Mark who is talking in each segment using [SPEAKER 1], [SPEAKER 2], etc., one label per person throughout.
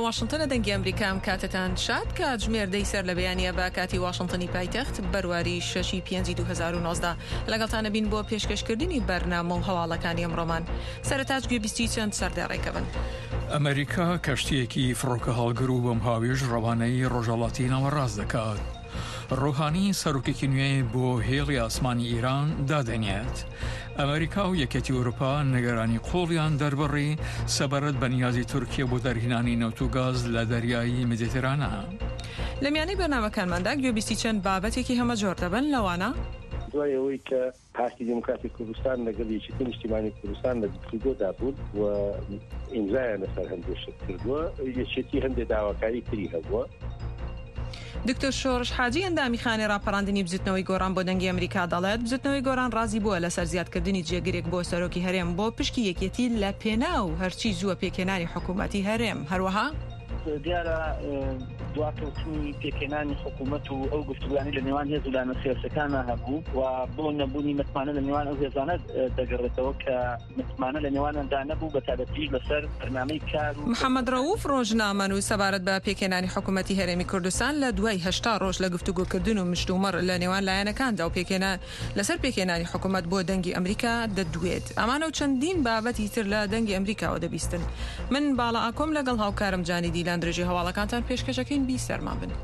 [SPEAKER 1] واشنطن دەنگی ئەمریکام کاتتان شاد کاتژمێر دەیسەر لە بەیانیە بە کاتی واشنطنی پایتەخت بەرواری 6/5/2019 لەگەڵتانە بین بۆ پێشکەشکردنی بەرنامە و هەواڵەکانی ئەمڕۆمان. سەرەتاج گوێبیستی چەند سەردەڕێکەبن.
[SPEAKER 2] ئەمریکا کەشتیەکی فڕۆکە هەڵگر و بەم هاوێژ ڕەوانەی ڕۆژهەڵاتیەوە ڕاز دەکات. ڕۆحانی سەرۆکێکی نوێ بۆ هێڵی ئاسمانی ئیران دادەنێت. ئەمریکا و یەکێتی ئەوروپا نیگەرانی قۆڵیان دەربڕی سەبارەت بە نیازی تورکیا بۆ دەرهێنانی نەوت و گاز لە دەریایی مدیترانە.
[SPEAKER 1] لە میانەی بەرنامەکانماندا گوێبیستی چەند بابەتێکی هەمە جۆر دەبن لەوانە
[SPEAKER 3] دوای ئەوەی کە پارتی دموکراتی کوردستان لەگەڵ یەکێتی نیشتیمانی کوردستان لە گفتوگۆدا بوون و ئیمزایان لەسەر هەندێک شت کردووە، یەکێتی هەندێک داواکاری تری هەبووە.
[SPEAKER 1] دکتۆر شۆڕش حاجی ئەندامی خانێ ڕاپەڕاندنی بزوتنەوەی گۆڕان بۆ دەنگی ئەمریکا دەڵێت بزوتنەوەی گۆڕان ڕازی بووە لەسەر زیادکردنی جێگرێک بۆ سەرۆکی هەرێم بۆ پشکی یەکێتی لە پێنا و هەرچی زووە پێکێنانی حکوومەتی هەرێم. هەروەها
[SPEAKER 4] دیارە دواکەوتنی پێکێنانی حکوومەت و ئەو گفتوگانی لە نێوان هێز و لانە سیاسەکانە هەبوو و بۆ نەبوونی متمانە لە نێوان ئەو هێزانە دەگەڕێتەوە کە متمانە لە نێواندا نەبوو بە تایبەتی لەسەر بەرنامەی کار و
[SPEAKER 1] محەممەد ڕەوف ڕۆژنامەنووس سەبارەت بە پێکێنانی حکوومەتی هەرێمی کوردستان لە دوای 80 ڕۆژ لە گفتوگۆکردن و مشتومەڕ لە نێوان لایەنەکاندا و لەسەر پێکێنانی حکوومەت بۆ دەنگی ئەمریکا دەدوێت. ئەمانە و چەندین بابەتی تر لە دەنگی ئەمریکاوە دەبیستن. من باڵا ئاکۆم لەگەڵ هاوکارم جانی دیلان درێژی هەواڵەکانتان پێشکەشەکەین بی سەرمان بن.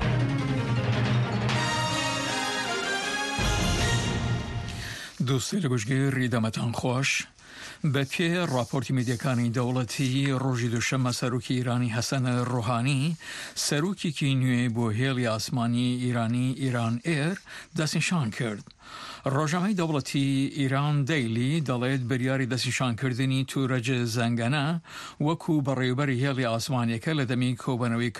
[SPEAKER 2] دووسێ لە گوشتگیری دەمەتان خۆش. بە پێ راپۆرتی میدیەکانی دەوڵەتی ڕۆژی دووشەممە سەرۆکی ئیرانی حەسەنە ڕۆحانی سەرۆکێکی نوێ بۆ هێڵی ئاسمانی ئیرانی ئیران ئێر دەستنیشان کرد. ڕۆژنامەی دەوڵەتی ئیران دەیلی دەڵێت بریاری دەستنیشانکردنی تورەجە زەنگەنە وەکو بەڕێوەبەری هێڵی ئاسمانیەکە لە دەمی کۆبەنەوەی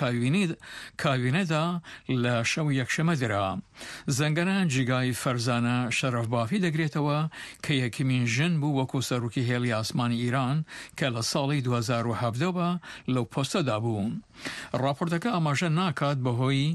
[SPEAKER 2] کاوینەدا لە شەو یەکشەمە درا. زەنگەنە جیگای فەرزانە شەرەفبافی دەگرێتەوە کە یەکەمین ژن بوو وەکو سەرۆکی هێڵی ئاسمانی ئیران کە لە ساڵی 2017 لەو پۆستەدا بوو. راپۆرتەکە ئاماژە ناکات بەهۆی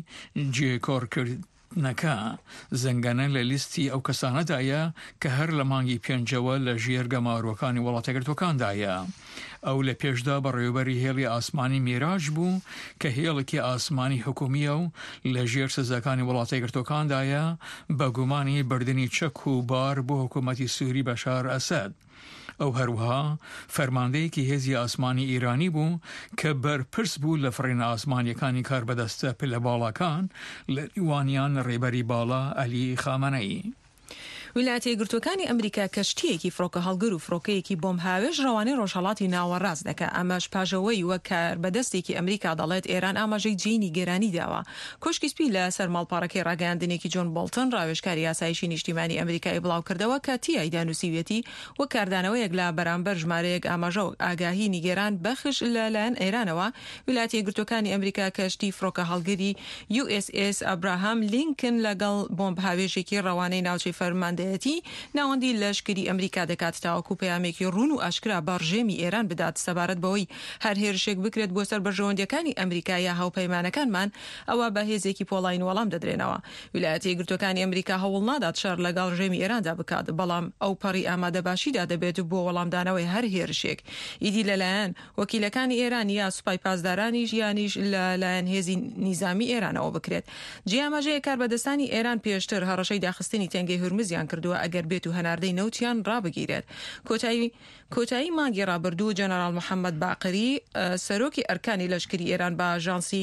[SPEAKER 2] جێکۆڕکردنەکە زەنگەنە لە لیستی ئەو کەسانەدایە کە هەر لە مانگی پێنجەوە لە ژێر گەماروەکانی وڵاتە یەکگرتووەکاندایە. ئەو لە پێشدا بەڕێوەبەری هێڵی ئاسمانی میراج بوو کە هێڵێکی ئاسمانی حکومیە و لە ژێر سزەکانی وڵاتە یەکگرتووەکاندایە بە گومانی بردننی چەک و بار بۆ حکوومەتی سووری بەشار ئەسەد. ئەو هەروەها فەرماندەیەکی هێزی ئاسمانی ئیرانی بوو کە بەرپرس بوو لە فڕینە ئاسمانیەکانی کاربەدەستە پلە باڵەکان لە دیوانیان ڕێبەری باڵا ئەلی خامەنەی.
[SPEAKER 1] ویلایەتە یەکگرتووەکانی ئەمریکا کەشتیەکی فڕۆکە هەڵگر و فڕۆکەیەکی بۆم هاوێژ ڕەوانەی ڕۆژهەڵاتی ناوەڕاست دەکات. ئەمەش پاژەوەی وەک کاربەدەستێکی ئەمریکا دەڵێت ئێران ئاماژەی جێینی گەرانی داوە. کۆشکی سپی لە سەر ماڵپارەکەی ڕاگەیاندنێکی جۆن بۆڵتن ڕاوێژکاری یاسایشی نیشتیمانی ئەمریکای بڵاو کردەوە کە تیایدا نووسیوێتی وەک کاردانەوەیەک لە بەرامبەر ژمارەیەک ئاماژە و ئاگاهی نیگەران بەخش لەلایەن ئێرانەوە. ویلایەتە یەکگرتووەکانی ئەمریکا کەشتی فڕۆکە هەڵگری USS ئەبراهام لینکن لەگەڵ بۆمب هاوێژێکی ڕەوانەی ناوچەی فەرماندەیەتی ناوەندی لەشکری ئەمریکا دەکات تاوەکو پەیامێکی ڕوون و ئاشکرا بەڕژێمی ئێران بدات سەبارەت بەوەی هەر هێرشێک بکرێت بۆ سەر بەرژەوەندەکانی ئەمریکا یا هاوپەیمانەکانمان ئەوە بە هێزێکی پۆڵین وەڵام دەدرێنەوە. ویلایەتە یەکگرتووەکانی ئەمریکا هەوڵ نادات شەر لەگەڵ ڕژێمی ئێراندا بکات، بەڵام ئەو پەڕی ئامادەباشیدا دەبێت بۆ وەڵامدانەوەی هەر هێرشێک. ئیدی لەلایەن وەکیلەکانی ئێران یا سوپای پاسدارانی ژیانیش لەلایەن هێزی نیزامی ئێرانەوە بکرێت. جیاماژەیە کاربەدەستانی ئێران پێشتر هەڕەشەی داخستنی تەنگەی هورمزیان کردووە ئەگەر بێت و هەناردەی نەوتیان ڕابگیرێت. کۆتایی مانگی ڕابردوو جەنەرال محەممەد باقری سەرۆکی ئەرکانی لەشکری ئێران بە ئاژانسی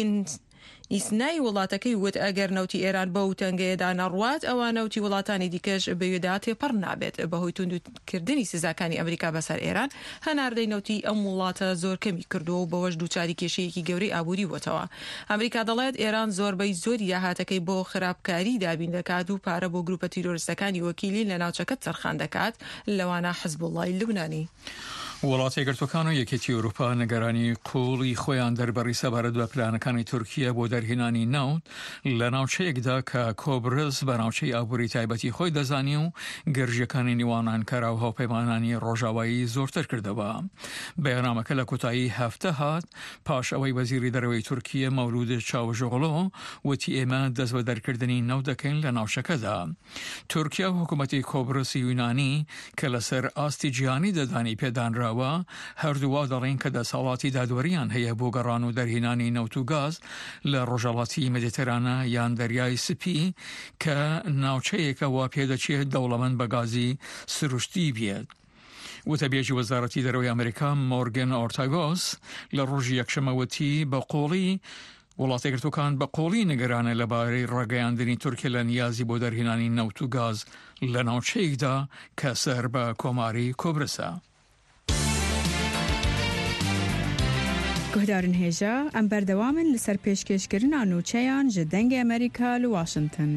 [SPEAKER 1] ئیسنای وڵاتەکەی وت ئەگەر نەوتی ئێران بەو تەنگەیەدا نەڕوات ئەوە نەوتی وڵاتانی دیکەش بەوێدا تێپەڕ نابێت. بەهۆی توندکردنی سزاکانی ئەمریکا بەسەر ئێران هەناردەی نەوتی ئەم وڵاتە زۆر کەمی کردووە و بەوەش دووچاری کێشەیەکی گەورەی ئابووری وتەوە. ئەمریکا دەڵێت ئێران زۆربەی زۆری یاهاتەکەی بۆ خراپکاری دابین دەکات و پارە بۆ گروپە تیرۆریستەکانی وەکیلی لە ناوچەکە تەرخان دەکات، لەوانە حزبوڵڵای لوبنانی.
[SPEAKER 2] وڵاتە یەکگرتووەکان و یەکێتی ئەوروپا نەگەرانی قوڵی خۆیان دەربەڕی سەبارەت بە پلانەکانی تورکیا بۆ دەرهێنانی نەوت لە ناوچەیەکدا کە کۆبرس بە ناوچەی ئابووری تایبەتی خۆی دەزانی و گەرژیەکانی نێوان ئەنکەرا و هاوپەیمانانی ڕۆژاوایی زۆرتر کردەوە. بەیاننامەکە لە کۆتایی هەفتە هات پاش ئەوەی وەزیری دەرەوەی تورکیا مەولود چاوژۆغڵۆ وتی ئێمە دەست بە دەرکردنی نەوت دەکەین لە ناوچەکەدا. تورکیا و حکوومەتی کۆبرسی یونانی کە لەسەر ئاستی جیهانی دەدانی پێدانرا کراوە هەردووا دەڵێن کە دەسەڵاتی دادوەریان هەیە بۆ گەڕان و دەرهێنانی نەوت و گاز لە ڕۆژهەڵاتی مدیترانە یان دەریای سپی کە ناوچەیەکە وا پێدەچێت دەوڵەمەند بە گازی سروشتی بێت. وتەبێژی وەزارەتی دەرەوەی ئەمریکا مۆرگن ئۆرتاگۆس لە ڕۆژی یەکشەمەوەتی بە قۆڵی وڵاتێگرتوەکان بە قۆڵی نیگەرانە لەبارەی ڕاگەیاندنی تورکیا لە نیازی بۆ دەرهێنانی نەوت و گاز لە ناوچەیەکدا کە سەر بە کۆماری کۆبرسە.
[SPEAKER 5] گوهدارن هێژە ئەم بەردەوامن لەسەر پێشکەشکردنا نوچەیان ji dengê ئەمریکا لە واشنگتن.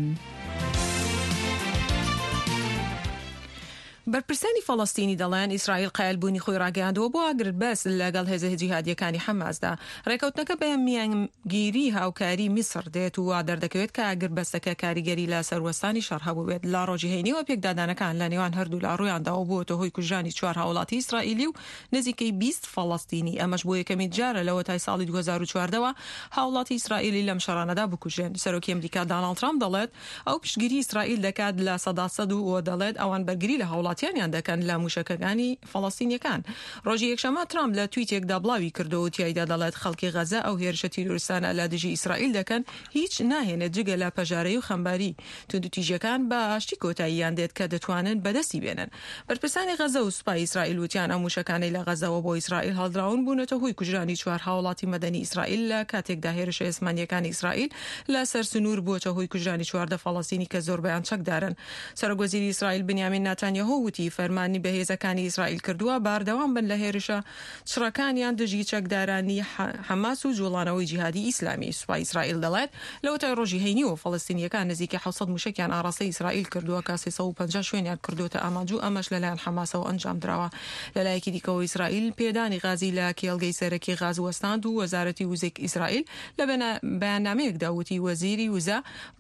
[SPEAKER 1] بەرپرسانی فەڵەستینی دەڵێن ئیسرائیل قایلبوونی خۆی ڕاگەیاندەوە بۆ ئاگربەست لەگەڵ هێزە جیهادیەکانی حەماسدا. ڕێکەوتنەکە بە میانگیری هاوکاری میسر دێت و وا دەردەکەوێت کە ئاگربەستەکە کاریگەری لە سەروەستانی شەڕ هەبوو بێت. لە ڕۆژی هەینیەوە پێکدادانەکان لە نێوان هەردوو لە ڕوویانداوە بووەتە هۆی کوژانی 4 هاوڵاتی ئیسرائیلی و نزیکەی 20 فەڵەستینی. ئەمەش بۆ یەکەمی جارە لەوە تای ساڵی 2014ەوە هاوڵاتی ئیسرائیلی لەم شەڕانەدا بکوژێن. سەرۆکی ئەمریکا داناڵد ترامپ دەڵێت ئەو پشتگیری ئیسرائیل دەکات لە سەدا و دەڵێت ئەوان بەرگری لە هاوڵاتیانیان دەکەن لە موشەکەکانی فەڵەستینیەکان. ڕۆژی یەکشەمە ترامپ لە تویتێکدا بڵاوی کردەوە و تیایدا دەڵێت خەڵکی غەزە ئەو هێرشە تیرۆریستانە لە دژی ئیسرائیل دەکەن هیچ ناهێنێت جگە لە پەژارەی و خەمباری. توندوتیژەکان بە ئاشتی کۆتاییان دێت کە دەتوانن بەدەستی بێنن. بەرپرسانی غەزە و سوپای ئیسرائیل وتیان ئەم موشەکانەی لە غەزەوە بۆ ئیسرائیل هەڵدراون بوونەتە هۆی کوژرانی 4 هاوڵاتی مەدەنی ئیسرائیل لە کاتێکدا هێرشە ئێسمانیەکانی ئیسرائیل لە سەر سنوور بووەتە هۆی کوژرانی 14 فەڵەستینی کە زۆربەیان چەکدارن. سەرۆکوەزیری ئیسرائیل بنیامین ناتانیاهو وتی فەرمانی بەهێزەکانی ئیسرائیل کردووە باردەوام بن لە هێرشە چڕەکانیان دژی چەکدارانی حەماس و جوڵانەوەی جیهادی ئیسلامی. سوپای ئیسرائیل دەڵێت لەوەتای ڕۆژی هەینیەوە فەڵەستینیەکان نزیکە 700 موشکیان ئاڕاستەی ئیسرائیل کردووە کە 350 شوێنیان کردوتە ئاماجوو ئەمەش لەلایەن حەماسەوە ئەنجام درراوە. لەلایەکی دیکەوە ئیسرائیل پێدانی غازی لە کێڵگەی سەرەکی غاز وەستاند و وەزارەتی وزەی ئیسرائیل لە بەیاننامەیەکدا وتی وەزیری وزە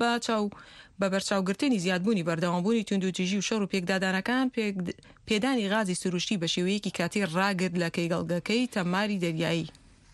[SPEAKER 1] بە بەرچاوگرتنی زیادبوونی بەردەوامبوونی توندوتیژی و شەڕ و پێکدادانەکان پێدانی غازی سروشتی بە شێوەیەکی کاتی ڕاگرت لە کەیگەڵگەکەی تەماری دەریایی.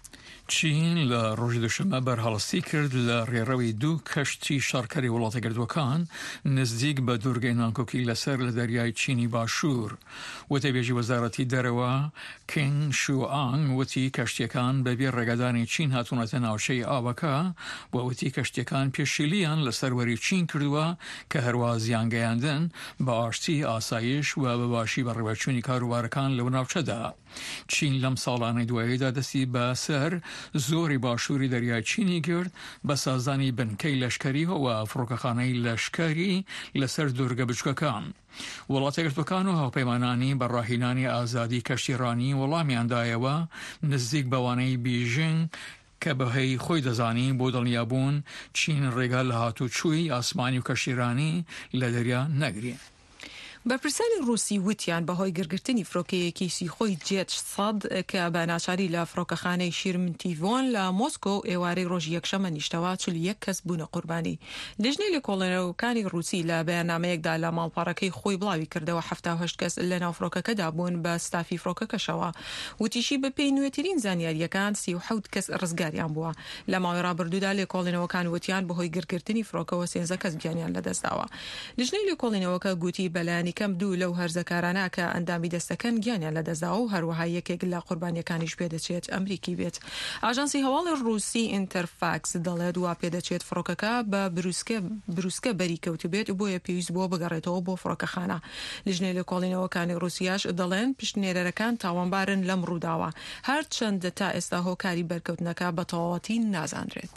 [SPEAKER 2] چین لە ڕۆژی دووشەمە بەرهەڵستی کرد لە ڕێڕەوی 2 کەشتی شەڕکەری وڵاتەگرتووەکان نزدیک بە دوورگەی نانکۆکی لەسەر لە دەریای چینی باشوور. وتەبێژی وەزارەتی دەرەوە کینگ شوئانگ وتی کەشتیەکان بەبێ ڕێگەدانی چین هاتوونەتە ناوچەی ئاوەکە و وتی کەشتیەکان پێشیلیان لە سەروەری چین کردووە کە هەروە زیانگەیاندن بە ئاشتی ئاسایش و بە باشی بەڕێوەچوونی کاروبارەکان لەو ناوچەدا. چین لەم ساڵانەی دواییدا دەستی بەسەر زۆری باشووری دەریای چینی کرد بە سازانی بنکەی لەشکری و فڕۆکەخانەی لەشکری لەسەر دوورگە بچووکەکان. وڵاتەگرتوەکان و هاوپەیمانانی بە ڕاهێنانی ئازادی کەشتیڕانی وەڵامیاندایەوە نزیک بەوانەی بیژنگ کە بەهەی خۆی دەزانی بۆ دڵنیابوون چین ڕێگا لە هاتوچووی ئاسمانی و کەشتیڕانی لە دەریا نەگرێت.
[SPEAKER 1] بەرپرسانی رووسی وتیان بەهۆی گرگرتنی فرۆکەیەکی سیخۆی جێت 100 کە بە ناچاری لە فڕۆکەخانەی شیرمنتیڤۆن لە مۆسکۆ ئێوارەی ڕۆژی یەکشەمە نیشتەوە 41 کەس بوونە قوربانی. لژنەی لێکۆڵێنەرەکانی رووسی لە بەیاننامەیەکدا لە ماڵپەڕەکەی خۆی بڵاوی کردەوە 78 کەس لە ناو فرۆکەکەدا بوون بە ستافی فرۆکەکەشەوە. وتیشی بە پێی نوێترین زانیاریەکان 37 کەس ڕزگاریان بووە. لە ماوەی ڕابردوودا لێکۆڵێنەوەکان وتیان بەهۆی گرگرتنی فرۆکەوە 13 کەس گیانیان لەدەستداوە. لژنەی لێکۆڵێنەوەکە گوتی بەلایانی کەم 2 لەو هەرزەکارانە کە ئەندامی دەستەکەن گیانیان لەدەستداوە و هەروەها یەکێک لە قوربانیەکانیش پێدەچێت ئەمریکی بێت. ئاژانسی هەواڵی رووسی ئینتەرفاکس دەڵێت وا پێدەچێت فڕۆکەکە بە بروسکە بەریکەوت بێت بۆیە پێویست بۆ بگەڕێتەوە بۆ فڕۆکەخانە. لژنەی لێکۆڵینەوەکانی رووسیاش دەڵێن پشتنێرەکان تاوانبارن لەم ڕووداوە هەرچەندە تا ئێستا هۆکاری بەرکەوتنەکە بە تەواوەتی نازانرێت.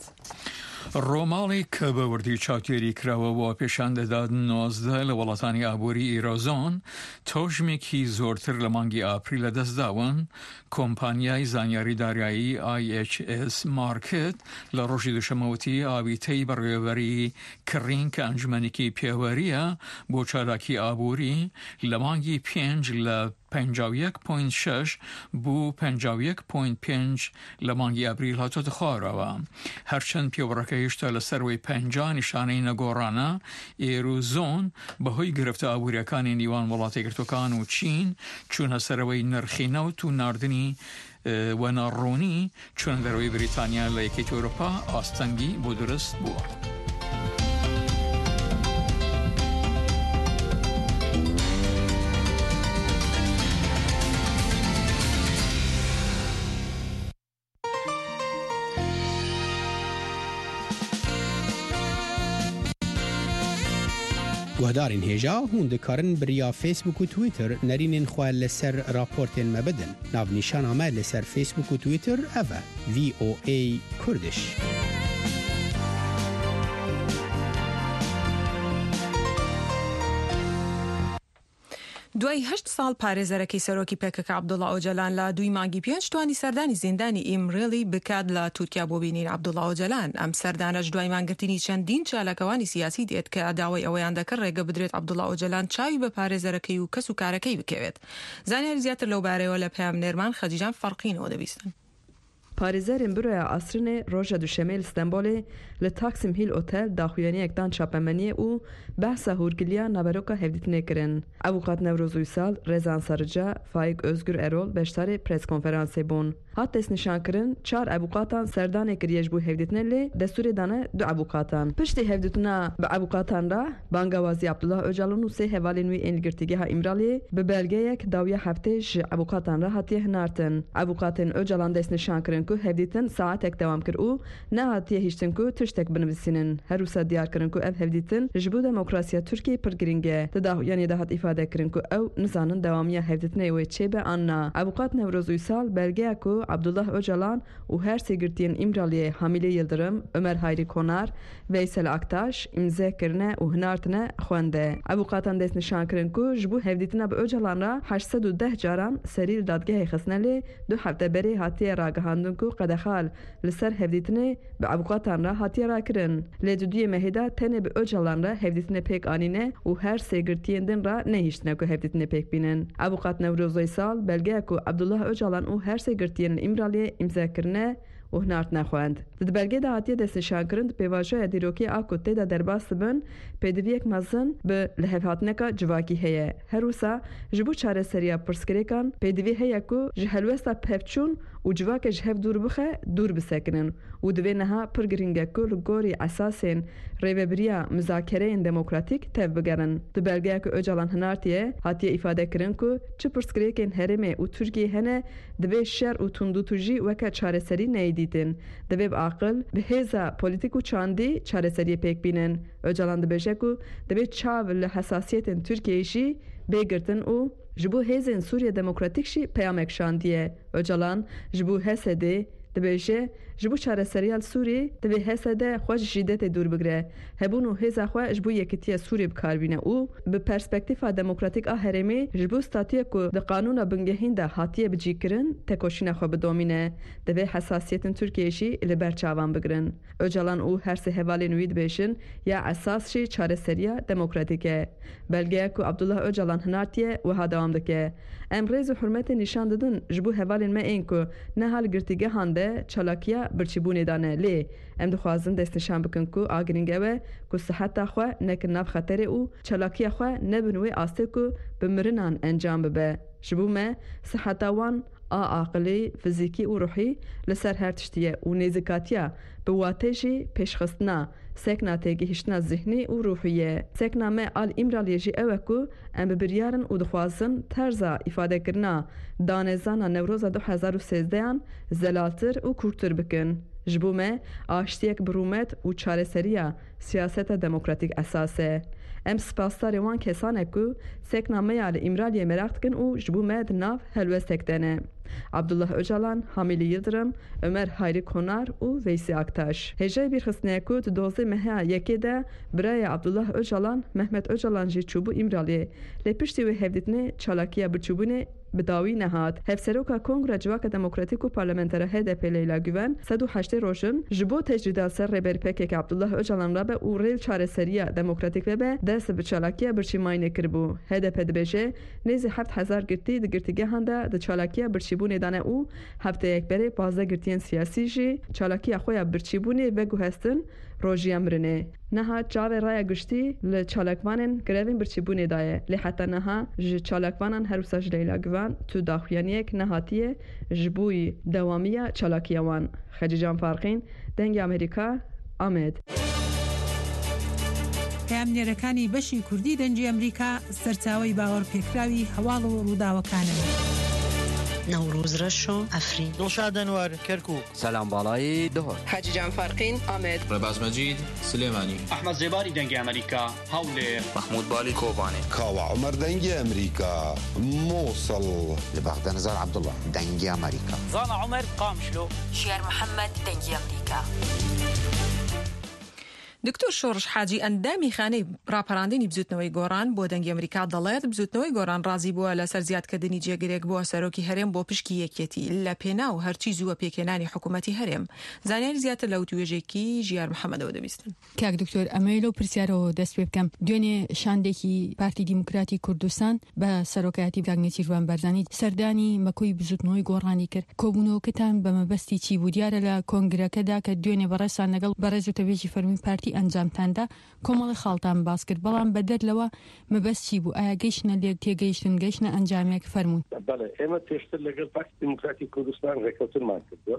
[SPEAKER 2] ڕۆماڵی کە بە وردی چاوتێری کراوە بۆ پێشان دەدات 19 لە وڵاتانی ئابووری ئیرۆزۆن تۆژمێکی زۆرتر لە مانگی ئاپریل لەدەستداون. کۆمپانیای زانیاری داریایی IHS مارکت لە ڕۆژی دووشەمەوتی ئاویتەی بەڕێوەبەری کڕین کە ئەنجومەنێکی پێوەریە بۆ چالاکی ئابووری لە مانگی 5 لە 51.6 بوو 51.5 لە مانگی ئابریل هاتۆتە خوارەوە. هەرچەند پێوەڕەکە هێشتا لە سەروەی 50 نیشانەی نەگۆڕانە، ئێروزۆن بەهۆی گرفتە ئابووریەکانی نیوان وڵاتێگرتوەکان و چین چوونە سەرەوەی نرخی نەوت و ناردنی وەناڕۆنی چونە دەرەوەی بریتانیا لە یەکێتی ئەوروپا ئاستەنگی بۆ دروست بووە.
[SPEAKER 6] گهدارین هجا هون دکارن بریا فیسبوک و تویتر نرینین خواه لسر راپورتین مبدن. ناو نیشان آمد لسر فیسبوک و تویتر اوه VOA کردش.
[SPEAKER 1] دوای 8 ساڵ پارێزەرەکەی سەرۆکی پێکەکە عەبدوڵڵا ئۆجەلان لە 2 مانگی پێنج توانی سەردانی زیندانی ئیمڕێڵی بکات لە تورکیا بۆ بینین عەبدوڵڵا ئۆجەلان. ئەم سەردانەش دوای مانگرتنی چەندین چالەکەوانی سیاسی دێت کە داوای ئەوەیان دەکرد ڕێگە بدرێت عەبدوڵڵا ئۆجەلان چاوی بە پارێزەرەکەی و کەس و کارەکەی بکەوێت. زانیاری زیاتر لەو بارەیەوە لە پەیام نێرمان خەدیجان فەرقینەوە دەبیستن.
[SPEAKER 7] پارێزەرên Büroya Asrînê roja duşemê li Stenbolê li Taksim Hill Otel daxuyaniyekdan çapemeniyê û behsa hûrgiliya naberoka hevdîtinê kirin. Avûqat Newroz Uysal, Rezan Sarıca, Faik Özgür Erol beşdarê preskonferansê bûn. Hat destnîşankirin çar avûqatan serdanê kiriye ji bo hevdîtinê lê destûrê dane du avûqatan. Piştî hevdîtina bi avûqatan re bangawazî Abdullah Öcalan û sê hevalên wî ên girtîgeha İmraliyê bi belgeyek dawiya heftê ji avûqatan re hatiye hinartin. Avûqatên Öcalan destnîşankirin ku hevdîtin saatek dewam kir û nehatiye hîştin ku tiştek binivîsînin. Her wisa diyar kirin ku ev hevdîtin ji bo demokrasiya Tirkiyeyê pir giring e. Di daxuyanê de hat îfade kirin ku ew nizanin dewamiya hevdîtinê wê çêbe an na. Avûqat Newroz Uysal belgeya ku Abdullah Öcalan û her sê girtiyên İmraliyê Hamile Yıldırım, Ömer Hayri Konar, Veysel Aktaş imze kirine û hinartine xwende. Avûqatan destnîşan kirin ku ji bo hevdîtina bi Öcalan re 810 caran serî li dadgehê xistine lê du hefteberê hatiye ragihandin ku qedexal li ser hevdîtinê bi avûqatan re hatiye rakirin. Lê di duyê mehê de tenê bi Öcalan re hevdîtinê pêk anîne û her sê girtiyên din re nehîştine ku hevdîtinê pêk bînin. Avûqat Newroz Uysal belgeya ku Abdullah Öcalan û her sê girtiyên İmraliyê imzekirine û hinartine xwend. Di belgê de hatiye destnîşankirin di pêvajoya dîrokî a ku tê de derbas dibin pêdiviyek mezin bi lihevhatineka civakî heye. Her wisa ji bo çareseriya pirsgirêkan pêdivî heye ku ji helwesta pevçûn û civakê ji hev dûr bixe dûr bisekinin û divê niha pir giring e ku li gorî esasên rêveberiya müzakereyên demokratîk tev bigerin. Di belgeya ku Öcalan hinartiye hatiye îfade kirin ku çi pirsgirêkên herêmê û Tirkiyeyê hene divê şer û tundû jî weke çareserî neyê dîtin. Divê bi aqil bi hêza polîtîk û çandî çareseriyê pêk bînin. Öcalan dibêje ku divê çav li hesasiyetên Tirkiyeyê jî bêgirtin û ji bo hêzên Sûriye Demokratîk jî peyamek şandiye. Öcalan ji bo HSD dibêje ji bo çareseriya Sûriyê divê HSD xwe ji şîdetê dûr bigire. Hebûn û hêza xwe ji bo yekîtiya Sûriyê bikarbîne û bi perspektîfa demokratîk a herêmê ji bo statûya ku di qanûna bingehîn de hatiye bicîkirin tekoşîna xwe bidomîne. Divê hesasiyetên Tirkiyeyê jî li ber çavan bigirin. Öcalan û her sê hevalên wî dibêjin ya esas jî çareseriya demokratîk e. Belgeya ku Abdullah Öcalan hinartiye wiha dewam dike. Em rêz û hurmetê nîşan didin ji bo hevalên me ên ku neha li girtîgehan de çalakiya birçîbûnê dane lê em dixwazin destnîşan bikin ku a giring e ku siheta xwe nekin nav xeterê û çalakiya xwe nebin wê astê ku bi mirinan encam bibe. Ji bo me siheta wan a aqilî, fizîkî û ruhî li ser her tiştî ye û nêzîkatiya bi watê jî pêşxistina sekna têgihîştina zihnî û ruhî ye. Sekna me al İmraliyê jî ew e ku em bi biryarin û dixwazin terza îfadekirina danêzana Newroza 2013yan zelaltir û kûrtir bikin. Ji bo me aştiyek bi rûmet û çareseriya siyaseta demokratîk esas e. Em spasdarê wan kesan e ku sekna me ya li İmraliyê merak dikin û ji bo me di nav helwestek de ne. Abdullah Öcalan, Hamile Yıldırım, Ömer Hayri Konar û Veysel Aktaş. Hêjeyê bîrxistnê ku di 12 meheya yekê de biraya Abdullah Öcalan, Mehmet Öcalan jî çûbû İmraliyê. Lê piştî wê hevdîtinê çalakiya birçûbûnê bi dawî nehat. Hevseroka Kongre Civaka Demokratîk û Parlamentera HDP Leyla Güven 108 rojin ji bo tecrîda ser rêberpekeke Abdullah Öcalan rabe û rêl çareseriya demokratîk vebe dest bi çalakiya birçîmayînê kiribû. HDP dibêje nêzî 7000 girtî di girtîgehan de di çalakiya birçîbûnê dane û hefteyek berê 15 girtiyên siyasî jî çalakiya xwe ya birçîbûnê veguhestin rojiya mirinê. Neha çavê raya giştî li çalakvanên grevên birçîbûnê daye. Lê heta neha ji çalakvanan her wisa ji Leyla Güven tu daxuyaniyek nehatiye ji bo dewamiya çalakiya wan. Xecican Farqîn, Dengê Amerîka, Amed.
[SPEAKER 8] پەیامنێرەکانی بەشی کوردی دەنگی ئەمریکا سەرچاوەی باوەڕپێکراوی هەواڵ و ڕووداوەکانن.
[SPEAKER 9] نوروز رشو افرین
[SPEAKER 10] دلشاد انوار کرکوک
[SPEAKER 11] سلام بالای دهر
[SPEAKER 12] حاجی جان فارقین آمد
[SPEAKER 13] رباز مجید سلیمانی
[SPEAKER 14] احمد زباری دنگ امریکا هولر
[SPEAKER 15] محمود بالی کوبانی
[SPEAKER 16] کاوا عمر دنگ امریکا موصل
[SPEAKER 17] لبغداد نزار عبدالله دنگ امریکا
[SPEAKER 18] زانا عمر قامشلو
[SPEAKER 19] شير محمد دنگ امریکا.
[SPEAKER 1] دکتۆر شۆڕش حاجی ئەندامی خانەی ڕاپەڕاندنی بزوتنەوەی گۆڕان بۆ دەنگی ئەمریکا دەڵێت بزوتنەوەی گۆڕان ڕازی بووە لەسەر زیادکردنی جێگرێک بۆ سەرۆکی هەرێم بۆ پشکی یەکێتی لە پێناو هەرچی زووە پێکێنانی حکوومەتی هەرێم. زانیاری زیاتر لەو توێژێکی ژیار محەممەدەوە دەبیستن.
[SPEAKER 20] کاک دکتۆر ئەمەی لەو پرسیارەوە دەست پێ بکەم دوێنێ شاندێکی پارتی دیموکراتی کوردستان بە سەرۆکایەتی کاگنێتی ڕوان بەرزانی سەردانی مەکۆی بزوتنەوەی گۆڕانی کرد. کۆبوونەوەکەتان بە مەبەستی چی بوو؟ دیارە لە کۆنگرەکەدا کە دوێنێ بەڕێسان لەگەڵ بەڕێز و تەوێژی فەرمی پارتی ئەنجامتاندا کۆمەڵی خاڵتان باس کرد، بەڵام بەدەرلەوە مەبەست چی بوو؟ ئایا گەیشتنە لێک تێگەیشتن گەیشتنە ئەنجامێک فەرموون؟
[SPEAKER 3] بەڵێ ئێمە پێشتر لەگەڵ پارتی دیموکراتی کوردستان ڕێکەوتنمان کردووە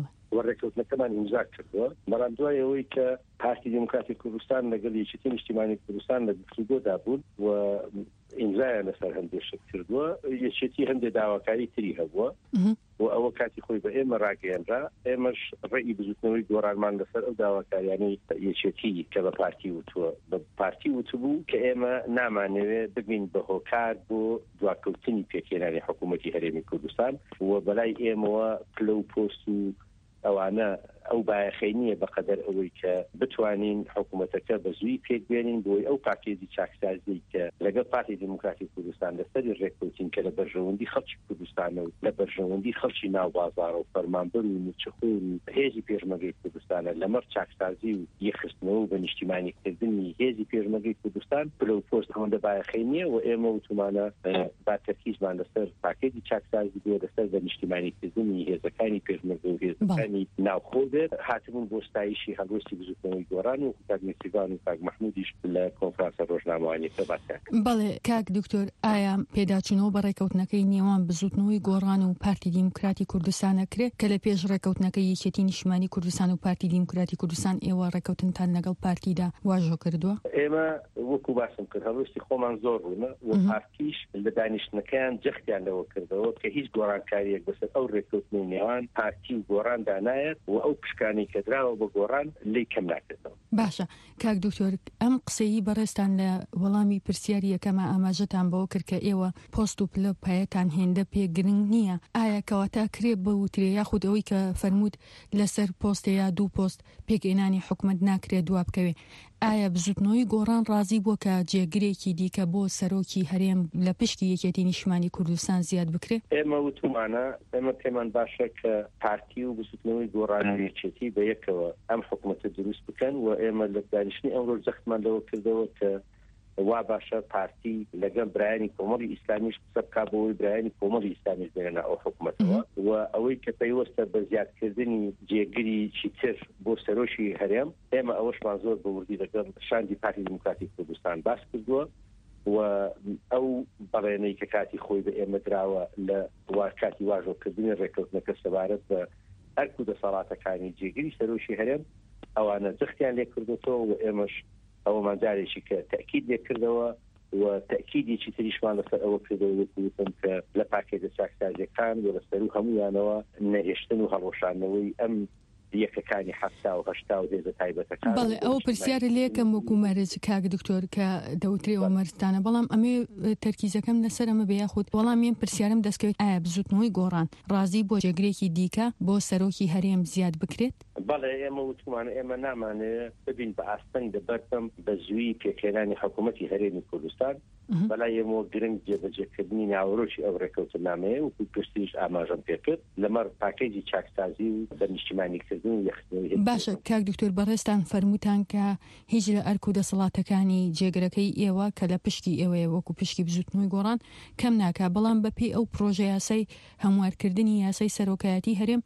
[SPEAKER 3] و ڕێکەوتنەکەمان ئیمزا کردووە، بەڵام دوای ئەوەی کە پارتی دیموکراتی کوردستان لەگەڵ یەکێتی نیشتیمانی کوردستان لە گفتوگۆدا بوون و ئیمزایان لەسەر هەندێک شت کردووە، یەکێتی هەندێک داواکاری تری هەبووە و ئەوە کاتی خۆی بە ئێمە ڕاگەیەنرا. ئێمەش ڕێی بزوتنەوەی گۆڕانمان لەسەر ئەو داواکاریانەی یەکێتی کە بە پارتی وتووە بە پارتی وتبوو کە ئێمە نامانەوێت ببین بە هۆکار بۆ دواکەوتنی پێکێنانی حکوومەتی هەرێمی کوردستان و بەلای ئێمەوە پلە و پۆست و ئەوانە ئەو بایەخینیە بەقەدەر ئەوەی کە بتوانین حکوومەتەکە بە زووی پێک بێنین بۆی ئەو پاکێزی چاکسازی کە لەگەڵ پارتی دیموکراتی کوردستان لەسەری ڕێککەوتین کە لە بەرژەوەندی خەڵکی کوردستانە و لە بەرژەوەندی خەڵکی ناو بازاڕ و فەرمانبەر و موچەخۆر و هێزی پێشمەرگەی کوردستانە لەمەڕ چاکسازی و یەخستنەوە و بە نیشتیمانیکردنی هێزی پێشمەرگەی کوردستان پلە و پۆست ئەوەندە بایەخینیە و ئێمە وتمانە با تەرکیزمان لەسەر پاکێزی چاکسازی بێ لەسەر بە نیشتیمانیکردنی هێزەکانی پێشمەرگە و هێزەکانی ناوخۆ هاتبوون بۆ ستایشی هەڵوەستی بزوتنەوەی گۆڕان و کاک نێسیبان و کاک محمودیش لە کۆنفرانسە ڕۆژنامەوانیەکە باس کرد.
[SPEAKER 20] بەڵێ کاک دکتۆر، ئایا پێداچوونەوە بە ڕێکەوتنەکەی نێوان بزوتنەوەی گۆڕان و پارتی دیموکراتی کوردستانە کرێت کە لە پێش ڕێکەوتنەکەی یەکێتی نیشتیمانی کوردستان و پارتی دیموکراتی کوردستان ئێوە ڕێکەوتنتان لەگەڵ پارتیدا واژۆ کردووە؟
[SPEAKER 3] ئێمە وەکو باسم کرد هەڵوەستی خۆمان زۆر بوونە و پارتیش لە دانیشتنەکەیان جەختیان لەوە کردەوە کە هیچ گۆڕانکاریەک بەسەر ئەو ڕێکەوتنەی نێوان پارتی و گۆڕاندا نایەت و ئەو پشکانی کە دراوە بە گۆڕان لی کەم ناکردەوە.
[SPEAKER 20] باشە کاک دکتۆر، ئەم قسەی بەڕێستان لە وەڵامی پرسیاری یەکەمە ئاماژەتان بەوە کرد کە ئێوە پۆست و پلە پایەتان هێندە پێ گرنگ نییە. ئایا کەواتە کرێ بەوترێ یاخود ئەوەی کە فەرموود لەسەر پۆستە یا دوو پۆست پێکێنانی حکوومەت ناکرێت دواب بکەوێ؟ ئایا بزوتنەوەی گۆڕان ڕازی بووە کە جێگرێکی دیکە بۆ سەرۆکی هەرێم لە پشتی یەکێتی نیشتیمانی کوردستان زیاد بکرێت؟
[SPEAKER 3] ئێمە وتمانە ئێمە پێمان باشە کە پارتی و بزوتنەوەی گۆڕانی یەکێتی بە یەکەوە ئەم حکوومەتە دروست بکەن و ئێمە لە دانیشتنی ئەمڕۆ جەختمان لەوە کردەوە کە وا باشە پارتی لەگەڵ برایانی کۆمەڵی ئیسلامیش قسە بکا بۆەوەی برایانی کۆمەڵی ئیسلامیش بێنە ئەو حکوومەتەوە و ئەوەی کە پەیوەستە بە زیادکردنی جێگیری چیتر بۆ سەرۆشی هەرێم ئێمە ئەوەشمان زۆر بەوردی لەگەڵ شاندی پارتی دیموکراتی کوردستان باس کردووە و ئەو بەڵێنەی کە کاتی خۆی بە ئێمە دراوە لە کاتی واژۆکردنی ڕێکەوتنەکە سەبارەت بە ئەرک و دەسەڵاتەکانی جێگیری سەرۆشی هەرێم ئەوانە جەختیان لێ کردوتەوە و ئێمەش ئەوەمان جارێکی کە تەکید لێ کردەوە و تەکیدێکی تریشمان لەسەر ئەوە کردەوە وتم کە لە پاکێزە چاکسازیەکان و لەسەر و هەموویانەوە نەهێشتن و هەڵۆشانەوەی ئەم یەکەکانی حەفتا و هەشتا و دێزە تایبەتەکان.
[SPEAKER 20] بەڵێ ئەو پرسیارە لێکم وەکو مەرج کاک دکتۆر کە دەوترێەوە مەرجتانە، بەڵام ئەمێ تەرکیزەکەم لەسەر ئەمە بە یاخود وەڵام من پرسیارم دەستکەوێت ئایا بزوتنەوەی گۆڕان ڕازی بۆ جێگرێکی دیکە بۆ سەرۆکی هەرێم زیاد بکرێت؟
[SPEAKER 3] بەڵێ ئێمە وتمانە ئێمە نامانەیە ببین بە ئاستەنی دەبەرتم بە زووی پێکێنانی حکوومەتی هەرێمی کوردستان بەلای ئێمە گرنگ جێبەجێکردنی ناوەڕۆکی ئەو ڕێکەوتنامەیە و پرسیش ئاماژەم پێ کرد لەمەڕ پاکێجی چاکسازی و بە نیشتیمانیکردن و یەخستنەوەی.
[SPEAKER 20] باشە کاک دکتۆر، بەڕێستان فەرمووتان کە هیچ لە ئەرک و دەسەڵاتەکانی جێگرەکەی ئێوە کە لە پشتی ئێوەیە وەکو پشتی بزوتنەوەی گۆڕان کەم ناکا، بەڵام بەپێی ئەو پرۆژە یاسای هەموارکردنی یاسای سەرۆکایەتی هەرێم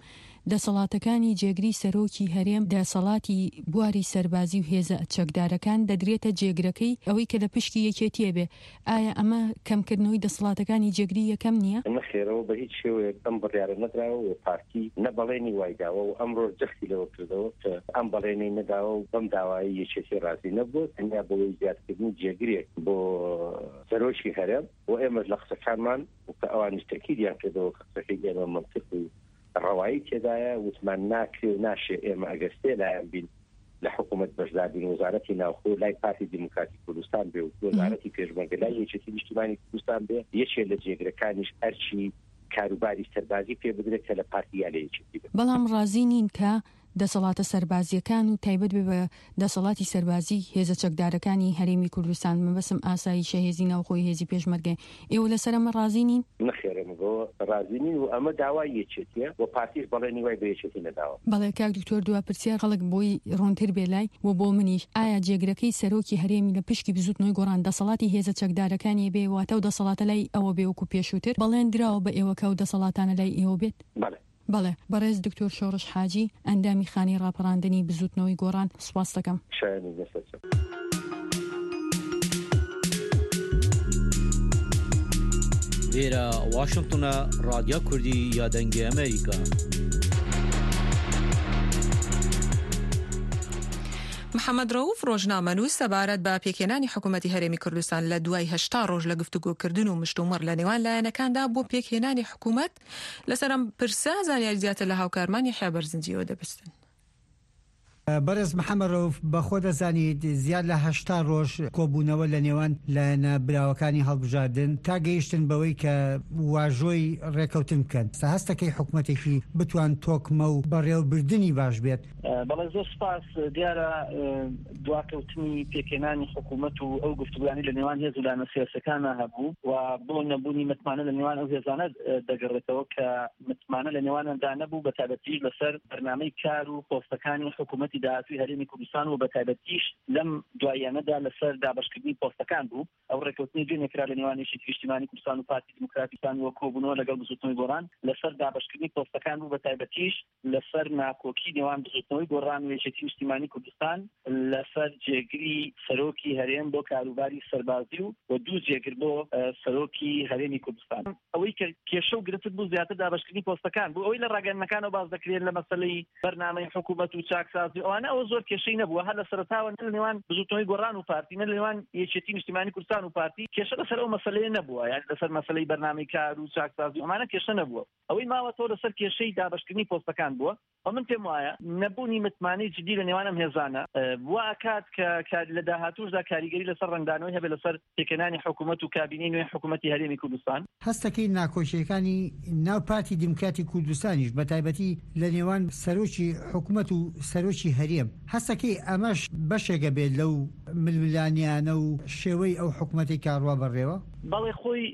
[SPEAKER 20] دەسەڵاتەکانی جێگری سەرۆکی هەرێم دەسەڵاتی بواری سەربازی و هێزە چەکدارەکان دەدرێتە جێگرەکەی ئەوەی کە لە پشتی یەکێتیە بێ. ئایا ئەمە کەمکردنەوەی دەسەڵاتەکانی جێگری یەکەم نییە؟
[SPEAKER 3] نەخێرەوە بە هیچ شێوەیەک ئەم بڕیارە نەدراوە و پارتی نەبەڵێنی وایداوە و ئەمڕۆ جەختی لەوە کردەوە کە ئەم بەڵێنەی نەداوە و بەم داوایی یەکێتی ڕازی نەبوو تەنیا بەوەی زیادکردنی جێگرێک بۆ سەرۆکی هەرێم و ئێمە لە قسەکانمان وکە ئەوانیش تەکیدیان کردەوە کە قسەکەی ئێمە منطق و ڕەوایی تێدایە وتمان ناکرێ و ناشێ ئێمە ئەگەستێ لایەن بین لە حکوومەت بەشداربوون وەزارەتی ناوخۆ لای پارتی دیموکراتی کوردستان بێ و وەزارەتی پێشمەرگە لای یەکێتی نیشتیمانی کوردستان بێ یەکێ لە جێگرەکانیش هەرچی کاروباری سەربازی پێ بدرێت کە لە پارتیا لە یەکێتی بێ.
[SPEAKER 20] بەڵام ڕازی نین کە دەسەڵاتە سەربازیەکان و تایبەت بێ بە دەسەڵاتی سەربازی هێزە چەکدارەکانی هەرێمی کوردستان مەبەسم ئاساییشە هێزی ناوخۆی هێزی پێشمەرگە ئێوە لەسەر ئەمە ڕازی نین؟
[SPEAKER 3] نەخێرەمەوە ڕازی نین و ئەمە داوای یەکێتیە و پارتیش بەڵێنی وای بە یەکێتی نەداوە.
[SPEAKER 20] بەڵێ کاک دکتۆر دوا پرسیار خەڵک بۆی ڕوونتر بێ لای و بۆ منیش ئایا جێگرەکەی سەرۆکی هەرێمی لە پشتی بزوتنەوەی گۆڕان دەسەڵاتی هێزە چەکدارەکانی بێ واتە و دەسەڵاتە لای ئەوە بێ وەکو پێشووتر بەڵێن دراوە بە ئێوە کە و دەسەڵاتانە لای ئێوە بێت؟ بەڵێ بەڕێز دکتۆر شۆڕش حاجی ئەندامی خانی ڕاپەڕاندنی بزوتنەوەی گۆڕان سوپاس دەکەم.
[SPEAKER 10] لێرە واشنگتنە ڕادیۆ کوردی یا دەنگی ئەمریکا.
[SPEAKER 1] محەممەد ڕەوف ڕۆژنامەنووس سەبارەت بە پێکهێنانی حکوومەتی هەرێمی کوردستان لە دوای 80 ڕۆژ لە گفتوگۆکردن و مشتومڕ لە نێوان لایەنەکاندا بۆ پێکهێنانی حکوومەت لەسەرم پرسا زانیاری زیاتر لە هاوکارمانی حێبەرزنجیەوە دەبستن.
[SPEAKER 11] بەڕێز محەممەد ڕەوف بەخۆ دەزانیت زیاد لە 80 ڕۆژ کۆبوونەوە لە نێوان لایەنە براوەکانی هەڵبژاردن تا گەیشتن بەوەی کە واژۆی ڕێکەوتن بکەن. هەستەکەی حکوومەتێکی بتوان تۆکمە و بەڕێوەبردننی باش بێت.
[SPEAKER 4] بەڵێ زۆر سپاس دیارە دواکەوتنی پێکهێنانی حکوومەت و ئەو گفتوگویانی لە نێوان هێز و لایەنە سیاسیەکانە هەبوو و بۆ نەبوونی متمانە لە نێوان ئەو هێزانە دەگەڕێتەوە کە متمانە لە نێوانەدا نەبوو بە تایبەتیش لەسەر بەرنامەی کار و پۆستەکانی حکوومەتی داهاتووی هەرێمی کوردستان و بە تایبەتیش لەم دواییانەدا لەسەر دابەشکردنی پۆستەکان بوو. ئەو ڕێکەوتنی دوێنێکرا لە نێوان یەکێتی نیشتیمانی کوردستان و پارتی دیموکراتیستان و کۆبوونەوە لەگەڵ بزوتنەوەی گۆڕان لەسەر دابەشکردنی پۆستەکان بوو بە تایبەتیش لەسەر ناکۆکی نێوان بزوتنەوەی گۆڕان و یەکێتی نیشتیمانی کوردستان لەسەر جێگری سەرۆکی هەرێم بۆ کاروباری سەربازی و دوو جێگر بۆ سەرۆکی هەرێمی کوردستان. ئەوەی کە کێشە و گرفت بوو زیاتر دابەشکردنی پۆستەکان بوو. ئەوەی لە ڕاگەیاندنەکانەوە باز دەکرێت لە مەسەلەی بەرنامەی حکوومەت و چاکسازی ئەوانە ئەوە زۆر کێشەی نەبووە. هەر لە سەرەتاوە لە نێوان بزوتنەوەی گۆڕان و پارتی لە نێوان یەکێتی نیشتیمانی کوردستان و پارتی کێشە لەسەر ئەو مەسەلەیە نەبووە، یعنی لەسەر مەسەلەی بەرنامەی کار و چاکسازی ئەمانە کێشە نەبووە. ئەوەی ماوەتەوە لەسەر کێشەی دابەشکردنی پۆستەکان بووە و من پێم وایە نەبوونی متمانەی جدی لە نێوانم هێزانە وا ئەکات کە لە داهاتووشدا کاریگەری لەسەر ڕنگدانەوەی هەبێت لەسەر پێکهێنانی حکوومەت و کابینەی نوێی حکوومەتی هەرێمی کوردستان.
[SPEAKER 11] هەستەکەی ناکۆچیەکانی ناو پارتی دیموکراتی کوردستانیش بە تایبەتی لە نێوان سەرۆکی حکوومەت و سەرۆکی هەرێم هەستەکەی ئەمەش بەشێکە بێت لەو ململانیانە و شێوەی ئەو حکوومەتی کاڕوا بەڕێوە؟
[SPEAKER 4] بەڵێ خۆی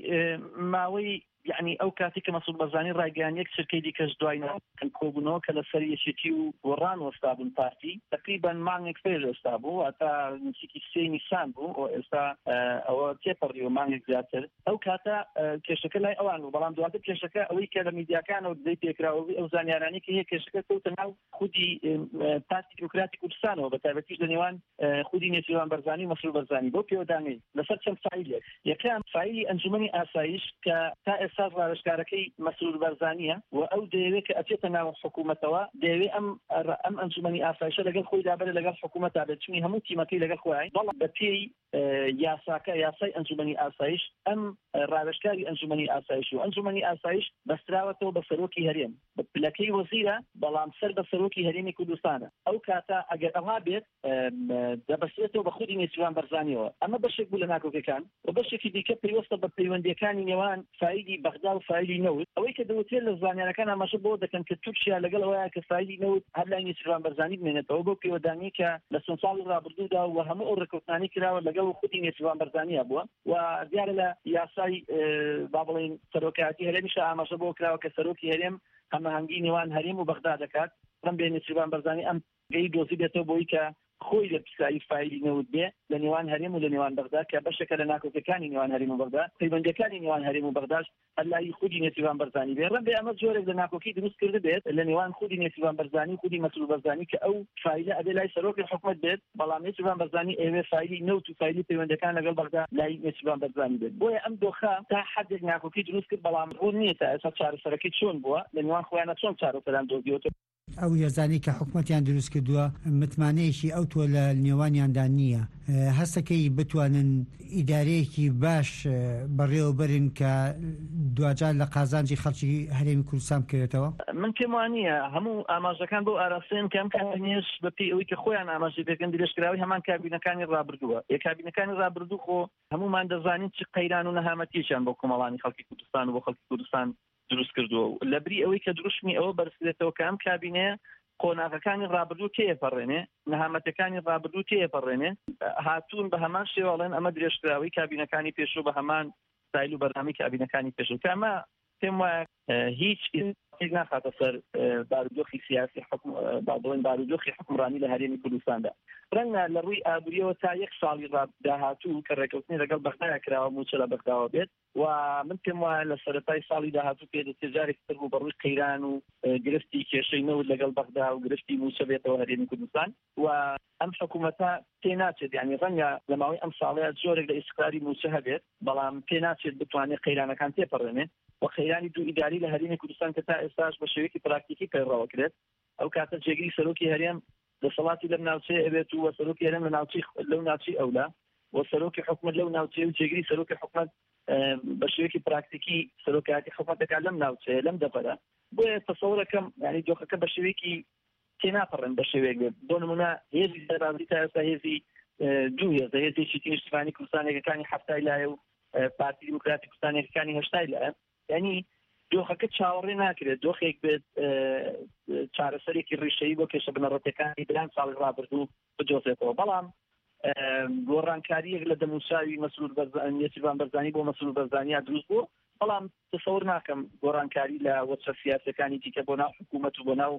[SPEAKER 4] ماوەی یعنی ئەو کاتی کە مەسعود بەرزانی ڕایگەیان یەک سەرکەی دیکەش دوای کۆبوونەوە کە لەسەر یەکێتی و گۆڕان وەستا بوون پارتی تقریبا مانگێک پێش ئێستا بوو هەتا نزیکی 3 نیسان بوو و ئێستا ئەوە تێپەڕیوە مانگێک زیاتر. ئەو کاتە کێشەکە لای ئەوان بوو، بەڵام دواتر کێشەکە ئەوەی کە لە میدیاکانەوە دەی پێکراوەی ئەو زانیارانی کە هەیە کێشەکە کەوتە ناو خودی پارتی دیموکراتی کوردستانەوە بە تایبەتیش لە نێوان خودی نێچیروان بەرزانی و مەسعود بەرزانی بۆ پێوەدانی لەسەر چەند فایلێک. یەکەم فایلی ئەنجومەنی ئاسایش کە تا ئێستا ڕاوێژکارەکەی مەسعود بەرزانیە و ئەو دەیەوێت کە ئەچێتە ناو حکوومەتەوە دەیەوێت ئەم ئەنجومەنی ئاسایشە لەگەڵ خۆی دابێت لەگەڵ حکوومەتە بێت چونی هەموو تیمەکەی لەگەڵ خۆیان بەڵام بە پێی یاساکە یاسای ئەنجومەنی ئاسایش ئەم ڕاوێژکاری ئەنجومەنی ئاسایش و ئەنجومەنی ئاسایش بەستراوەتەوە بە سەرۆکی هەرێم پلەکەی وەزیرە بەڵام سەر بە سەرۆکی هەرێمی کوردستانە. ئەو کاتە ئەگەر ئەوها بێت دەبەستێتەوە بە خودی نێچیروان بەرزانیەوە. ئەمە بەشێک بوو لە ناکۆکەکان و بەشێکی دیکە پەیوەستە بە پەیوەندیەکانی نێوان فایلی بەغدا و فایلی نەوت. ئەوەی کە دەوترێت لە زانیارەکان ئاماژە بۆ دەکەن کە تورکیا لەگەڵ ئەوەیە کە فایلی نەوت هەر لای نێچیروان بەرزانی بمێنێتەوە بۆ پێوەدانی کە لە چەند ساڵی ڕابردوودا و هەموو ئەو ڕێکەوتنانی کراوە لەگەڵ خودی نێچیروان بەرزانیە بووە و دیارە لە یاسای با بڵێن سەرۆکایەتی هەرێمیشە ئاماژە بۆ کراوە کە سەرۆکی هەرێم هەماهەنگی نێوان هەرێم و بەغدا دەکات ڕەم بێ نێچیروان بەرزانی ئەم گەی دۆزی بێتەوە بۆی کە خۆی لە پیسایی فایلی نەوت بێ لە نێوان هەرێم و لە نێوان بەغدا کە بەشێکە لە ناکۆکەکانی نێوان هەرێم و بەغدا پەیوەندیەکانی نێوان هەرێم و بەغداش ئەلای خودی نێتیوان بەرزانی بێ ڕەنگە ئەمە جۆرێک لە ناکۆکی دروست کرده بێت لە نێوان خودی نێتیوان بەرزانی خودی مەسئول بەرزانی کە ئەو فایلە ئەبێ لای سەرۆکی حکومەت بێت بەڵام نێتیوان بەرزانی ئێوێ فایلی نەوت و فایلی پەیوەندەکان لەگەڵ بەغدا لای نێتیوان بەرزانی بێت بۆیە ئەم دۆخە تا حدێک ناکۆکی دروست کرد بەڵام ڕوون نییە تا ئێستا چارەسەرەکەی چۆن بووە لە نێوان خۆیانە چۆن چارەسەران دۆزیوەتەوە
[SPEAKER 11] ئەو هێزانی کە حکوومەتیان دروست کردووە متمانەیەکی ئەو تۆ لە نێوانیاندا نییە هەستەکەی بتوانن ئیدارەیەکی باش بەڕێوەبەرن کە دوجار لە قازانجی خەڵکی هەرێمی کوردستان بکرێتەوە
[SPEAKER 4] من پێم وانە هەموو ئاماژەکان بۆ ئاراستن کەم کاتنیش بەپی ئەوەی کە خۆیان ئاماژەی پێکەن درێژکراوی هەمان کابینەکانی ڕابردووە کابینەکانی ڕابردوو خۆ هەمومان دەزانین چ قەیران و نەهامەتیشیان بۆ کۆمەڵانی خەڵکی کوردستان و بۆ خەڵکی کوردستان دروست کردووە لە بری ئەوەی کە دروشمی ئەوە بەرزێتەوە کە ئەم کابینەیە قۆناغەکانی ڕابردوو تێپەڕێنێ نەهامەتەکانی ڕابردوو تێپەڕێنێ هاتوون بە هەمان شێوەڵێن ئەمە درێژکراوی کابینەکانی پێشوو بە هەمان سایل و بەرنامەی کابینەکانی پێشوو کە ئەمە پێم وایە هیچ ناخاتە سەر بارودۆخی سیاسی بڵێن بارودۆخی حکومڕانی لە هەرێمی کوردستاندا ڕەنگە لە ڕووی ئابووریەوە تا 1 ساڵی داهاتوو کە ڕێکەوتنی لەگەڵ بەغدایە کراوە موچە لە بەغداوە بێت و من پێم وایە لە سەرەتای ساڵی داهاتوو پێدەچێت جارێکی تر بوو بە ڕووی قەیران و گرفتی کێشەی نەوت لەگەڵ بەغدا و گرفتی موچە بێتەوە هەرێمی کوردستان و ئەم حکوومەتە پێ ناچێت یعنی ڕەنگە لە ماوەی ئەم ساڵەیە جۆرێک لە ئیسقراری موچە هەبێت بەڵام پێ ناچێت بتوانێت قەیرانەکان تێپەڕێنێ و قەیرانی دوو ئیداری لە هەرێمی کوردستان کە تا ئێستاش بە شێوەیەکی پراکتیکی پەیڕەوە کرێت ئەو کاتە جێگیری سەرۆکی هەرێم دەسەڵاتی لەم ناوچەیە ئەبێت و سەرۆکی هەرێم لەو ناوچەی ئەولا و سەرۆکی حکومەت لەو ناوچەیە و جێگیری سەرۆکی حکومەت بە شێوەیەکی پراکتیکی سەرۆکایەتی حکومەتەکان لەم ناوچەیە لەم دەبەرە بۆیە تەسەوڕەکەم یعنی دۆخەکە بە شێوەیەکی تێناپەڕن بە شێوەیەک بێت بۆ نمونە هێزی سەربازی تا ئێستا هێزی دوو هێزە هێزێکی نیشتیمانی کوردستانێکەکانی هەفتای لایە و پارتی دیموکراتی کوردستانێکەکانی هەشتای لایە یعنی دۆخەکە چاوەڕێ ناکرێت دۆخێک بێت چارەسەرێکی ڕیشەیی بۆ کێشە بنەڕەتەکانی بلان ساڵی ڕابردوو بدۆزێتەوە بەڵام گۆڕانکاریەک لە دەموساوی مەسئول نێتیوان بەرزانی بۆ مەسئول بەرزانیا دروست بوو بەڵام تەسەوڕ ناکەم گۆڕانکاری لە وەچە سیاسەکانی دیکە بۆ ناو حکوومەت و بۆ ناو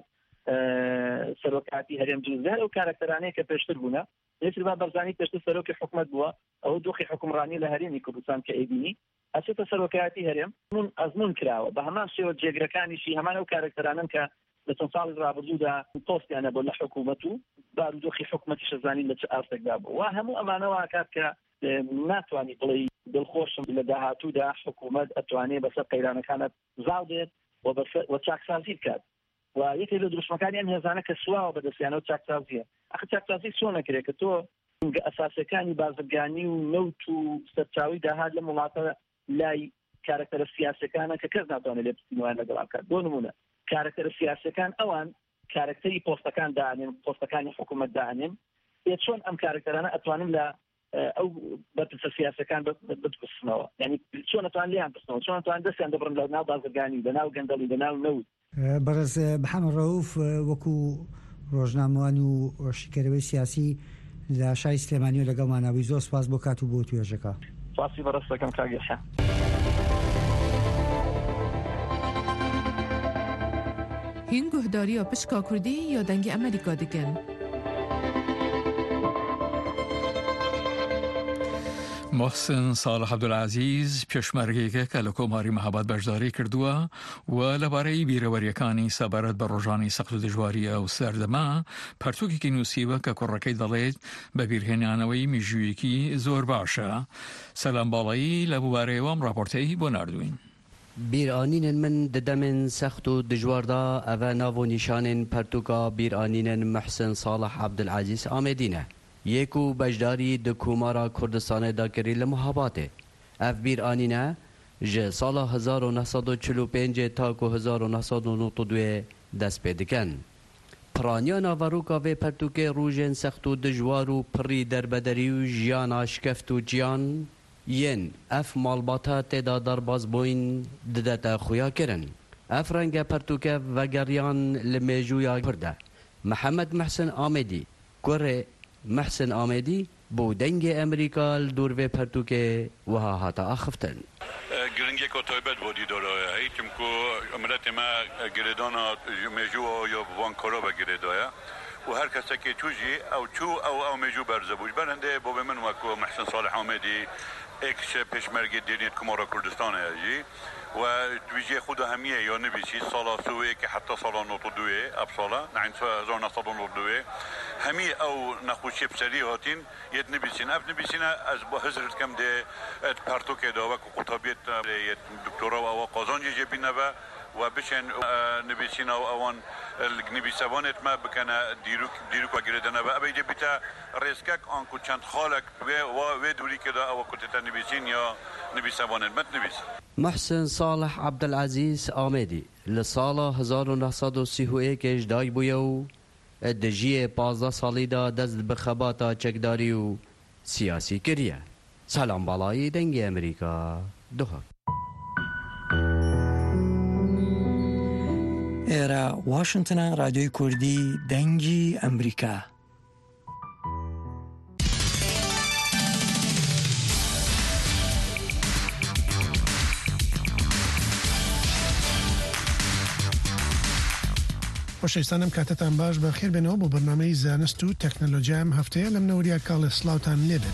[SPEAKER 4] سەرۆکاتی هەرێم دروستدار ئەو کارکتەرانەیە کە پێشتر بوونە نێتیوان بەرزانی پێشتر سەرۆکی حکوومەت بووە ئەو دۆخی حکومڕانی لە هەرێمی کوردستان کە ئەیبینی ئەچێتە سەرۆکایەتی هەرێم ئەزمون کراوە بە هەمان شێوە جێگرەکانیشی هەمان ئەو کارکتەرانن کە لە چەند ساڵی ڕابردوودا پۆستیانە بۆ لە حکوومەت و بارودۆخی حکوومەتی شەزانین لە چ ئاستێکدا بوو و هەموو ئەمانەوە کات کە ناتوانانی بڵێ دڵخۆشم لە داهاتوودا حکوومەت ئەتوانێت بەسەر قەیرانەکانە زاڵ دێت و چاکسازی بکات و یەکێک لە دروشمەکانی ئەم هێزانە کە سواوە بەدەستیانەوە چاکسازیە ئەخ چاکسازی چۆن نەکرێت کە تۆ ئەساسەکانی بازرگانی و نەوت و سەرچاوی داهات لە وڵاتە لای کارکتەرە سیاسەکانە کە کەس ناتوانێت لێ بستینەوە لەگەڵ بکات بۆ نمونە کارکتەرە سیاسەکان ئەوان کارکتەری پۆستەکان دانێن پۆستەکانی حکوومەت دانێن چۆن ئەم کارکتەرانە ئەتوانن لە ئەو بەرپرسە سیاسەکان بتبستنەوە یعنی چۆن ئەتوان لیان بستنەوە چۆن ئەتوان دەستیان دەبڕن لە ناو بازرگانی لە ناو گەندەڵی لە ناو نەوت
[SPEAKER 11] بەڕێز محەممەد ڕەوف وەکو ڕۆژنامەوان و شیکەرەوەی سیاسی لە شای سلێمانی و لەگەڵماناوی زۆر سپاس بۆ کات و بۆ توێژەکە
[SPEAKER 4] سپاسی بەڕستەکەم کاگەشە
[SPEAKER 1] هین گوهداریە پشکا کوردی یا دەنگی ئەمریکا دەکەن
[SPEAKER 2] محسن صالح عبدولعزیز پێشمەرگەیەکە کە لە کۆماری مەهاباد بەشداری کردووە و لەبارەی بیرەوەریەکانی سەبارەت بە ڕۆژانی سەخت و دژواریە و سەردەما پەرتووکێکی نووسیوە کە کوڕەکەی دەڵێت بە بیرهێنانەوەی میژوویەکی زۆر باشە. سەلام باڵایی لە بوارەیەوەم راپۆرتەی بۆ ناردوین.
[SPEAKER 15] بیرانین من ددمن سخت و دجواردا اوه ناو نیشانن پرتوکا بیرانین محسن صالح عبدالعزیز آمدینه یکو بجداری د کومارا کردستان دا کری لمحاباته اف بیرانینه جه سال 1945 تا که 1992 دست پیدکن پرانیانا وروکا و پرتوک روژن سخت و دجوار و پری دربدری و جیانا شکفت و جیان ین اف مالباتا تدا درباز بوین ددتا خویا کرن اف رنگ پرتوکه و گریان لمیجویا کرده محمد محسن آمدی کره محسن آمدی بو دنگ امریکا دور و پرتوکه وها هاتا آخفتن
[SPEAKER 18] گرنگی که تایبت بودی داره هیچم که امرت ما گردانا میجو یا وانکارا بگردایا و هر کسی که توجی او چو او میجو برزبوج برنده باب من وکو محسن صالح آمدی اکش پشمرگی دینیت کمارا کردستان هجی و تویجی خود همیه یا نبیسی سالا سوی که حتی سالا نوتو دوه اب سالا نعین زور نصدو نوتو دوه همی او نخوشی بسری هاتین یت نبیسین اف نبیسین از با حضرت کم ده پرتو که داوه که قطابیت یت دکتورا و قازانجی جبین نبا و بشن نبیسین او اوان نبیسوانت ما بکنه دیروک و گردنه و ابیده بیتا ریسکک آنکو چند خالک و دوری که دا او کتتا نبیسین یا نبیسوانت مت نبیس.
[SPEAKER 15] محسن صالح عبدالعزیز آمدی لسالا 1931 اجدای بویو دجی 15 سالی دا دست بخباتا چکداری و سیاسی کریه. سلام بالای دنگ امریکا دوها.
[SPEAKER 21] ایرا واشنطن رادیوی کردی دنگی امریکا.
[SPEAKER 22] خۆشەویستانم کاتتان باش بەخێر بێنەوە بۆ بەرنامەی زانست و تەکنەلۆژیام هەفتەیە لەم نەوەریە کاڵە سلااوان لێبێت.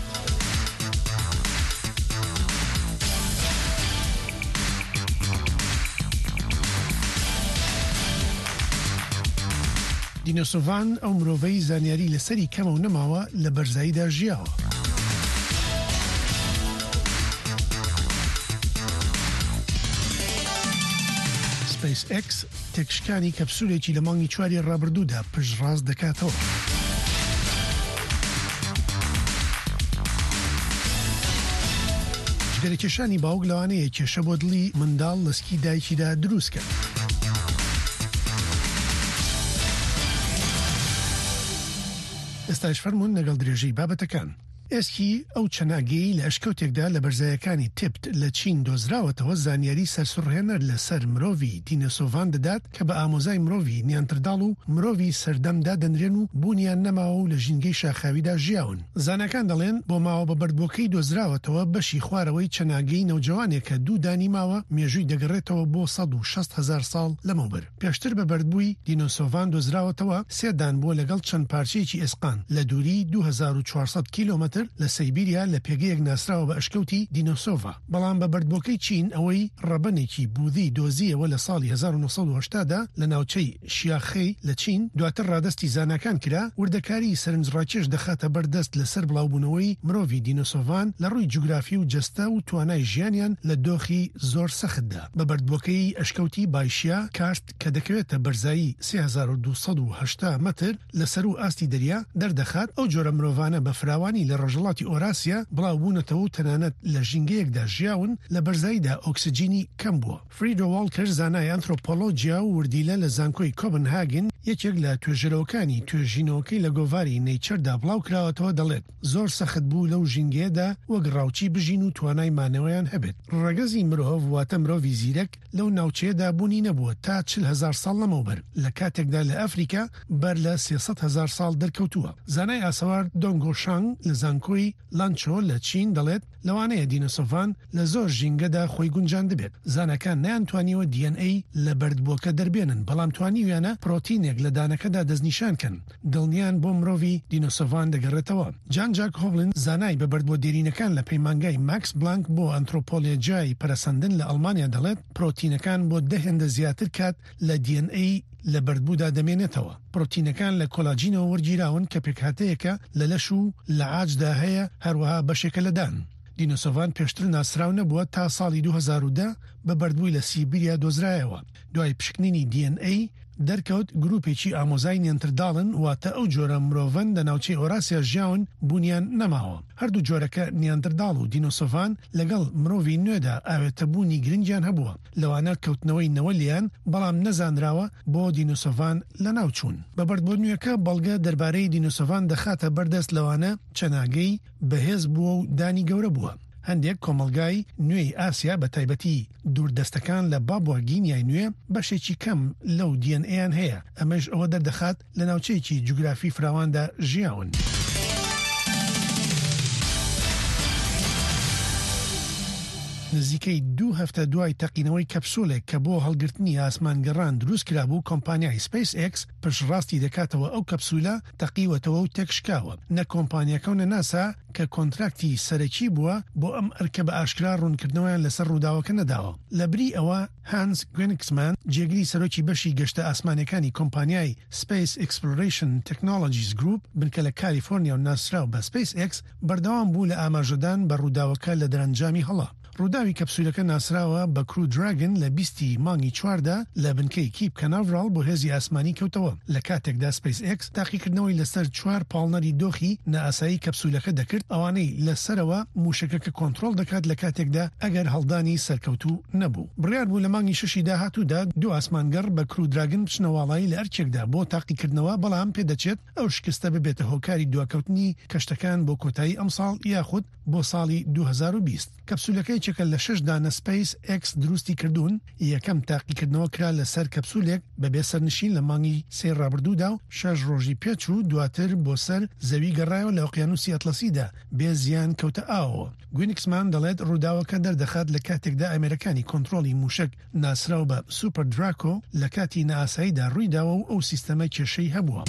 [SPEAKER 22] دینۆسۆڤان ئەو مرۆڤەی زانیاری لەسەری کەمە و نەماوە لە بەرزاییدا ژیاوە. SpaceX تێکشکانی کەپسولێکی لە مانگی 4 ڕابردوودا پشتڕاست دەکاتەوە. جگەرەکێشانی باوک لەوانەیە کێشە بۆ دڵی منداڵ لەسکی دایکیدا دروست کرد. ئێستاش فەرمونون لەگەڵ درێژەی بابەتەکان. ئێسکی ئەو چەناگەی لە ئەشکەوتێکدا لە بەرزایەکانی تپت لە چین دۆزراوەتەوە زانیاری سەرسوڕهێنەر لەسەر مرۆڤی دینۆسۆڤان دەدات کە بە ئامۆزای مرۆڤی نیاندرتاڵ و مرۆڤی سەردەمدا دەنرێن و بوونیان نەماوە و لە ژینگەی شاخاویدا ژیاون. زانەکان دەڵێن بۆ ماوە بە بەردبووەکەی دۆزراوەتەوە بەشی خوارەوەی چەناگەی نەوجەوانێکە دوو دانی ماوە مێژووی دەگەڕێتەوە بۆ 160,000 ساڵ لەمەوبەر. پێشتر بە بەردبووی دینۆسۆڤان دۆزراوەتەوە 3 دان بۆ لەگەڵ چەند پارچەیەکی ئێسقان لە دووری 2400 کیلۆمەتر لە سەیبیریا لە پێگەیەک ناسراوە بە ئەشکەوتی دینۆسۆڤا. بەڵام بە بەردبووەکەی چین ئەوەی ڕەبەنێکی بوودی دۆزیەوە لە ساڵی 1970دا لە ناوچەی شیاخەی لە چین دواتر ڕادستی زانکان کرا وردەکاری سەرنجڕاکێش دەخاتە بەردەست لەسەر بڵاوبوونەوەی مرۆڤی دینۆسۆڤان لە ڕووی جوگرافی و جەستە و توانای ژیانیان لە دۆخی زۆر سەختدا. بە بەردبووەکەی ئەشکەوتی بایشیا کارت کە دەکەوێتە بەرزایی 3280 متر لەسەر و ئاستی دەریا دەردەخات ئەو جۆرە مرۆڤانە بە فراوانی لە ڕۆژهڵاتی ئۆراسیا بڵاوبوونەتەوە و تەنانەت لە ژینگەیەکدا ژیاون لە بەرزاییدا ئۆکسجینی کەم بووە. فریدۆ واڵکر زانای ئەنترۆپۆلۆجیا و وردیلە لە زانکۆی کۆپنهاگن یەکێک لە توێژەرەوەکانی توێژینەوەکەی لە گۆڤاری نەیچەردا بڵاو کراوەتەوە دەڵێت زۆر سەخت بوو لەو ژینگەیەدا وەک ڕاوچی بژین و توانای مانەوەیان هەبێت. ڕەگەزی مرۆڤ واتە مرۆڤی زیرەک لەو ناوچەیەدا بوونی نەبووە تا 40,000 ساڵ لەمەوبەر لە کاتێکدا لە ئەفریقا بەر لە 300,000 ساڵ دەرکەوتووە. زانای ئاسەوار دۆنگۆشانگ لە زانکۆی لانچۆ لە چین دەڵێت لەوانەیە دینۆسۆڤان لە زۆر ژینگەدا خۆی گونجان دەبێت. زانەکان نەیانتوانیوە DNA لە بەردبووەکە دەربێنن بەڵام توانیویانە پرۆتینێک لە دانەکەدا دەستنیشانکەن. دڵنیان بۆ مرۆڤی دینۆسۆڤان دەگەڕێتەوە. جان جاک هۆڤلن زانای بە بەردبووە دێرینەکان لە پەیمانگای ماکس بلانک بۆ ئەنترۆپۆلۆجیای پەرەسەندن لە ئەڵمانیا دەڵێت پرۆتینەکان بۆ 10 هێندە زیاتر کات لە DNA لە بەردبوودا دەمێنێتەوە. پرۆتینەکان لە کۆلاجینەوە وەرگیراون کە پێکهاتەیەکە لە لەش و لە عاجدا هەیە هەروەها بەشێکە لەدان. دینۆسۆڤان پێشتر ناسراو نەبووە تا ساڵی 2010 بە بەردبووی لە سیبیریا دۆزرایەوە. دوای پشکنینی DNA دەرکەوت گروپێکی ئامۆزای نیاندرتاڵن واتە ئەو جۆرە مرۆڤن لە ناوچەی ئۆراسیا ژیاون بوونیان نەماوە. هەردوو جۆرەکە نیاندرتاڵ و دینۆسۆڤان لەگەڵ مرۆڤی نوێدا ئاوێتەبوونی گرنگیان هەبووە. لەوانە کەوتنەوەی نەوەلیان بەڵام نەزانراوە بۆ دینۆسۆڤان لە ناوچوون. بە بەردبوونیەکە بەڵگە دەربارەی دینۆسۆڤان دەخاتە بەردەست لەوانە چەناگەی بەهێز بووە و دانی گەورە بووە. هەندێک کۆمەلگای نوێی ئاسیا بە تایبەتی دووردەستەکان لە بابووە گینیای نوێ بەشێکی کەم لەو DNA هەیە. ئەمەش ئەوە دەردەخات لە ناوچەیەکی جوگرافی فراواندا ژیاون. نزیکەی 2 هەفتە دوای تەقینەوەی کەپسولێک کە بۆ هەڵگرتنی ئاسمانگەڕان دروست کرابوو کۆمپانیای SpaceX پشتڕاستی دەکاتەوە ئەو کەپسولە تەقیوەتەوە و تێکشکاوە نە کۆمپانیەکە و نە ناسا کە کۆنتراکتی سەرەکی بووە بۆ ئەم ئەرکە بە ئاشکرا ڕوونکردنەوەیان لەسەر ڕووداوەکە نەداوە لەبری ئەوە هانس گوێنکسمان جێگری سەرۆکی بەشی گەشتە ئاسمانەکانی کۆمپانیای Space Exploration Technologies Group بنکە لە کالیفۆرنیا و ناسراو بە SpaceX بەردەوام بوو لە ئاماژەدان بە ڕووداوەکە لە دەرەنجامی هەڵا ڕووداوی کەپسولەکە ناسراوە بە کرو دراگن لە 20 مانگی چواردا لە بنکەی کیپ کەناڤرال بۆ هێزی ئاسمانی کەوتەوە لە کاتێکدا SpaceX تاقیکردنەوەی لەسەر 4 پاڵنەری دۆخی نائاسایی کەپسولەکە دەکرد ئەوانەی لەسەرەوە موشەکەکە کۆنترۆل دەکات لە کاتێکدا ئەگەر هەڵدانی سەرکەوتوو نەبوو بڕیار بوو لە مانگی 6 داهاتوودا 2 ئاسمانگەڕ بە کرو دراگن بچنەوەڵایی لە ئەرکێکدا بۆ تاقیکردنەوە بەڵام پێدەچێت ئەو شکستە ببێتە هۆکاری دواکەوتنی کەشتەکان بۆ کۆتایی ئەم ساڵ یاخود بۆ ساڵی 2020 کەپسولەکەی چەکە لە 6 دانە SpaceX دروستی کردوون یەکەم تاقیکردنەوە کرا لەسەر کەپسولێک بەبێ سەرنشین لە مانگی 3 ڕابردوودا و 6 ڕۆژی پێچوو دواتر بۆ سەر زەوی گەڕایەوە لە ئۆقیانوسی ئەتلەسیدا بێ زیان کەوتە ئاوەوە گوینکسمان دەڵێت ڕووداوەکە دەردەخات لە کاتێکدا ئەمریکانی کۆنترۆلی موشک ناسراو بە سوپەر دراکۆ لە کاتی نائاساییدا ڕوویداوە و ئەو سیستەمە کێشەی هەبووە.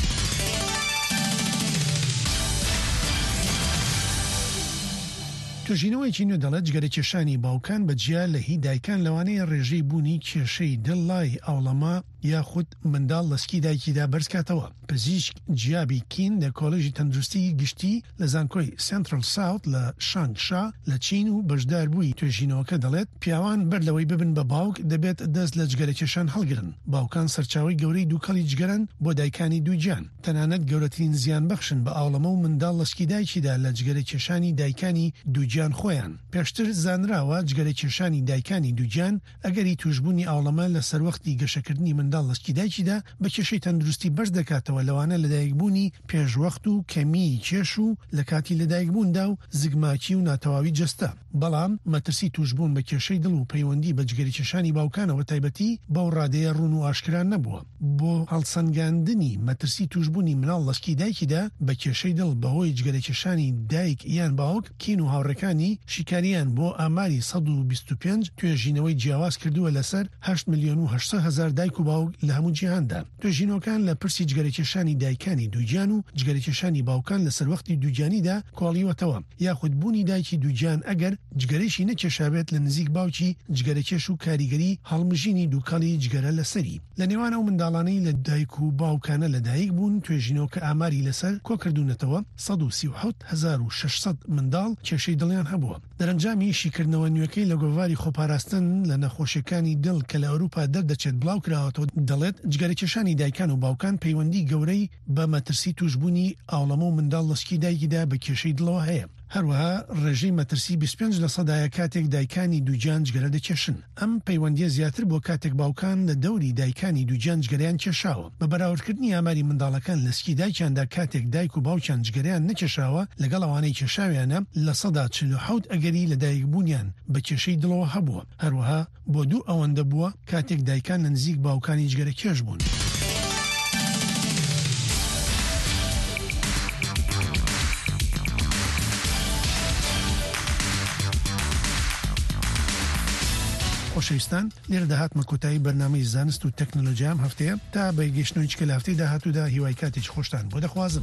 [SPEAKER 22] توژینەوەیکی نوێ دەڵێت جگەرە کێشانی باوکان بەجیا لە هی دایکان لەوانەیە ڕێژەی بوونی کێشەی دڵ لای ئاوڵەما یاخود منداڵ لەسکی دایکیدا بەرزکاتەوە پزیشک جیابی کین لە کۆلێژی تەندروستی گشتی لە زانکۆی سنترال ساوت لە شانگشا لە چین و بەشداربووی توێژینەوەکە دەڵێت پیاوان بەر لەوەی ببن بە باوک دەبێت دەست لە جگەرە کێشان هەڵگرن باوکان سەرچاوی گەورەی دووکەڵی جگەرن بۆ دایکانی دووجان تەنانەت گەورەترین زیان بەخشن بە ئاوڵەمە و منداڵ لەسکی دایکیدا لە جگەرە کێشانی دایکانی دووجان خۆیان پێشتر زانراوە جگەرە کێشانی دایکانی دووجان ئەگەری توشبوونی ئاوڵەمە لە سەروەختی گەشەکردنی منداڵ لەسکی دایکیدا بە کێشەی تەندروستی بەرز دەکاتەوە لەوانە لەدایکبوونی پێشوەخت و کەمی کێش و لە کاتی لەدایکبووندا و زگماکی و ناتەواوی جەستە بەڵام مەترسی توشبوون بە کێشەی دڵ و پەیوەندی بە جگەری کێشانی باوکانەوە تایبەتی بەو ڕادەیە ڕوون و ئاشکران نەبووە بۆ هەڵسەنگاندنی مەترسی توشبوونی مناڵ لەسکی دایکیدا بە کێشەی دڵ بەهۆی جگەرە کێشانی دایک یان باوک کین و هاوڕەکانی شیکاریان بۆ ئاماری 125 توێژینەوەی جیاواز کردووە لەسەر 8,800,000 دایک و باوک لە هەموو جیهاندا توێژینەوەکان لە پرسی جگەرە کێشانی دایکانی دووجان و جگەرە کێشانی باوکان لە سەروەختی دووجانیدا کۆڵیوەتەوە یاخود بوونی دایکی دووجان ئەگەر جگەرەیشی نەکێشابێت لە نزیک باوکی جگەرە کێش و کاریگەری هەڵمژینی دووکەڵی جگەرە لەسەری لە نێوان ئەو منداڵانەی لە دایک و باوکانە لە دایک بوون توێژینەوەکە ئاماری لەسەر کۆکردوونەتەوە 137,600 منداڵ کێشەی دڵیان هەبووە دەرەنجامی شیکردنەوە نوێەکەی لە گۆڤاری خۆپاراستن لە نەخۆشیەکانی دڵ کە لە ئەوروپا دەردەچێت بڵاو کراوەتەوە دەڵێت جگەرە کێشانی دایکان و باوکان پەیوەندی گەورەی بە مەترسی توشبوونی ئاوڵەمە و منداڵ لەسکی دایکیدا بە کێشەی دڵەوە هەیە هەروەها ڕێژەی مەترسی 25% کاتێک دایکانی دووجان جگەرە دەکێشن ئەم پەیوەندیە زیاتر بۆ کاتێک باوکان لە دەوری دایکانی دووجان جگەریان کێشاوە بە بەراوردکردنی ئاماری منداڵەکان لەسکی دایکیاندا کاتێک دایک و باوکیان جگەریان نەکێشاوە لەگەڵ ئەوانەی کێشاویانە لە 47 ئەگەری لە دایکبوونیان بە کێشەی دڵەوە هەبووە هەروەها بۆ دوو ئەوەندە بووە کاتێک دایکان لە نزیک باوکانی جگەرە کێش بوون خۆشەویستان لێرە داهاتمە کۆتایی بەرنامەی زانست و تەکنۆلۆژیام هەفتەیە تا بەیگەشتنەوەی چکە لە هەفتەی داهاتوودا هیوای کاتێکی خۆشتان بۆ دەخوازم.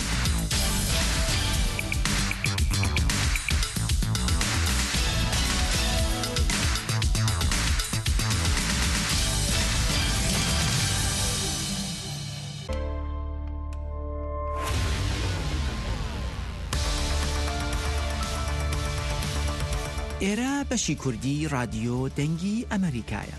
[SPEAKER 5] ئێرە بەشی کوردی رادیۆ دەنگی ئەمریکایە.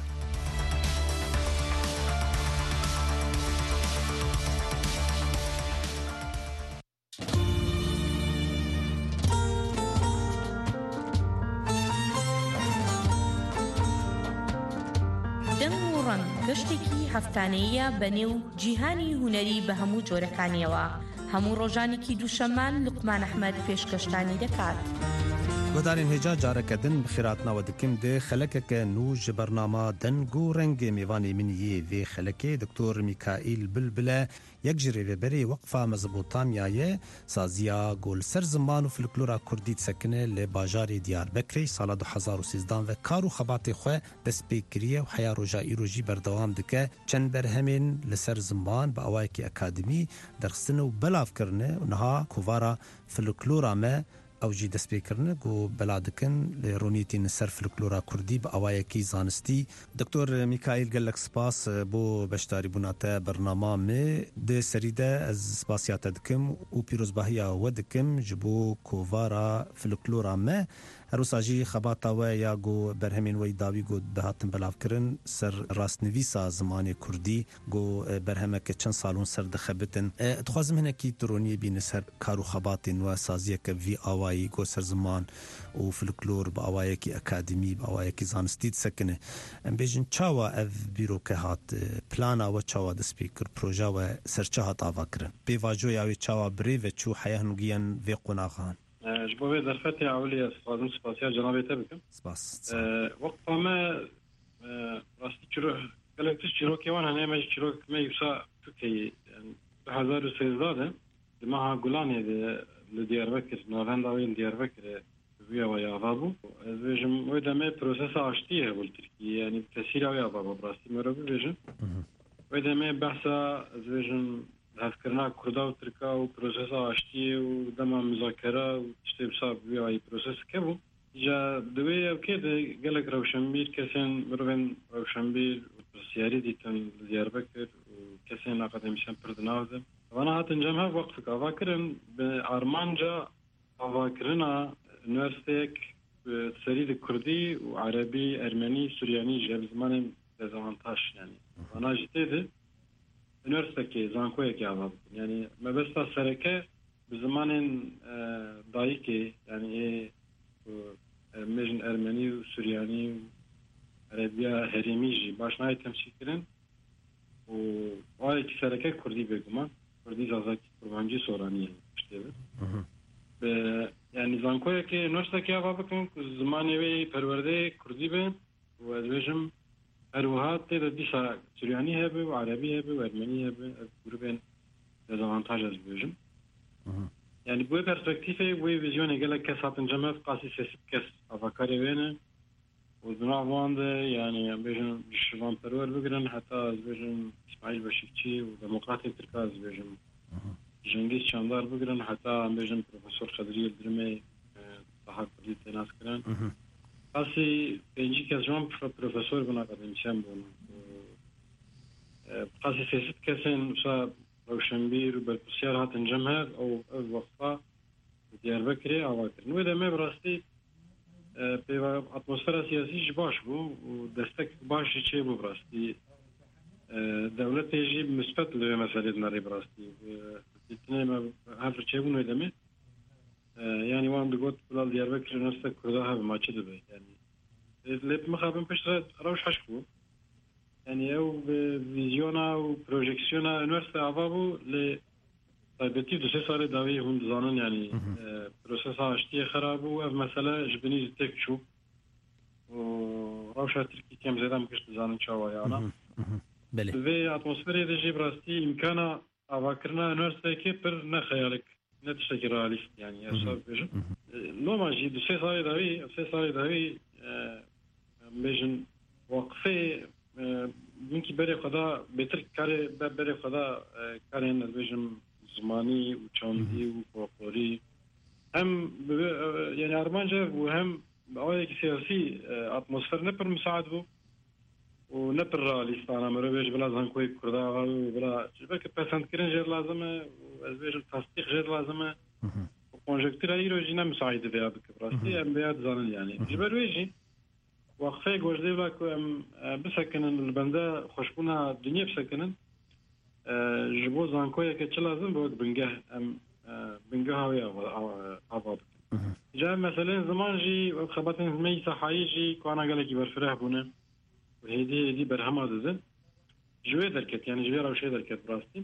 [SPEAKER 6] دەنگ و ڕەنگ گەشتێکی هەفتانەیە بەنێو جیهانی هونەری بە هەموو جۆرەکانیەوە هەموو ڕۆژانێکی دووشەممان لوقمان ئەحمەد پێشکەشتانی دەکات.
[SPEAKER 7] گودارین هجا جارکدن بخیراتنا و دکم ده خلکک نوج برنامه دنگو رنگ میوانی منیه و خلکه دکتور میکائیل بلبله یک جریوه بری وقفه مزبوطانیای سازیا گل سر زمان و فلکلورا کردی سکنه لباجار دیار بکری سال 2013 و کارو خبات خواه دست پیکریه و حیا روژا ایروژی بردوام دکه چند برهمین لسر زمان با اوایکی اکادمی درخستن و بلاف کرنه و نها کووارا فلکلورا ما او جی دست پیکرنه گو بلادکن لرونیتی نسر فلکلورا کردی با اوایکی زانستی دکتور میکائیل گلک سپاس بو بشتاری بوناته برنامه می ده سریده از سپاسیات دکم و پیروزباهیا ودکم جبو کووارا فلکلورا ما هروساجی خباتا و یا گو برهمین وی داوی گو دهاتن بلاف کرن سر راست نویسا زمان کردی گو برهمه که چند سالون سر دخبتن تخوازم هنه کی ترونی بین سر کارو خباتین و سازیه که وی آوائی گو سر زمان و فلکلور با آوائی کی اکادمی با آوائی کی زانستید سکنه بیجن چاوا اف بیرو که هات پلانا و چاوا دسپیکر پروژا و سرچه هات آوا کرن بیواجو یاوی چاوا بری و چو حیهنگیان وی قناغان
[SPEAKER 8] جبوه درفتي عولي لازم سپاسيا جنابي تبكم
[SPEAKER 7] سپاس
[SPEAKER 8] وقت ما راستي شروع قالك تشروع كيوان هنا ما شروع ما يوسا تكي 2013 دماها غولاني لديار بكر نوفندا وين ديار بكر ويا ويا بابو زوجم ودا ما بروسيس اشتيه بالتركي يعني كثير ويا بابو براستي مرو بيجن ودا ما بحثا زوجم هفكرنا كردا وتركا وبروسيس اشتي ودما مذاكره وتشتي بصاب وياي بروسيس كبو جا دوي وكده قالك روشنبيل كسن مروين روشنبيل سياري ديتن ديار بكر وكسن اكاديميشن بردناوزم وانا هاتنجمها وقفك افاكرن بارمانجا افاكرنا نورستيك سريد كردي وعربي ارمني سورياني جاب زمان ديزافانتاج يعني وانا جيت üniversiteki zankoyeki avadı. Yani mebesta sereke bir zamanın dayıki yani mecn Ermeni, Süryani, Arabiya, Herimici başına temsil kirin. O ayki sereke Kurdi beguman. Kurdi zazaki kurbancı sorani işte. Yani zankoyeki üniversiteki avadı zamanı ve perverde Kurdi ben ve edvejim اروهات تیده دیشا سوریانی هبه و عربی هبه و ارمنی هبه گروبین دزاوانتاج از بیجم یعنی بوی پرسپکتیفه بوی ویزیونه گلک کس هاتن جمعه قاسی سیسیب کس افاکاری وینه و دنا وانده یعنی بیجم شوان پرور بگرن حتی از بیجم اسماعیل بشیکچی و دموقراتی ترکا از بیجم جنگیز چاندار بگرن حتی بیجم پروفسور خضری الدرمه صحاق کردی تناس کرن قاسی پنجی کس جوان پروفسور بنا اکادمیشن بونه قاسی سیست کسین وسا روشنبیر و برپسیار هاتن جمعه او وقفا دیار بکری آوا کرن و دمه براستی پیوا اتمسفر سیاسی باش بو و دستک باشی چه بو براستی دولت جی مثبت له مسائل نری براستی اتنين هذا شيء بنو دمه يعني وان دقوت بلال ديار بكر نفسك كردها بما تشد به يعني لب مخابن بشرت روش حشكو يعني او فيزيونا وبروجيكسيونا انورسيتي افابو ل طيبتي دو سال داوي هم زانن يعني بروسيس اشتي خراب و مثلا جبني تكشو و روش تركي كم زيادة مكش زانن شوايا انا
[SPEAKER 7] بله
[SPEAKER 8] في اتموسفير دي براسي امكانه افكرنا انورسيتي كبر نخيالك نتشكل رياليست يعني أصاب بيجن لو ما جي دو سي ساي داوي بيجن وقفه يمكن بري خدا بيتر كاري بري خدا كارين بيجن زماني وچاندي وقوري هم يعني ارمانجا وهم باوي سياسي اتموسفير نبر مساعد بو ونبر رياليست انا مرويج بلا زنكوي كردا بلا جبك بسنت كرين جير لازمه وازبيج التصديق غير لازمه وكونجكتور ايرو جينا مساعده بها بكبراستي ام بيات زانل يعني جبرويجي وقفه گوجدي ولا بسكنن البنده خوشبونا الدنيا بسكنن جبو زانكوي كتش لازم بود بنجه ام بنجه هاوي اباب جا مثلا زمان جي خبطن مي صحايجي كوانا قالك برفره بونه وهدي برهما دزن جوي دركت يعني جوي روشي دركت براستي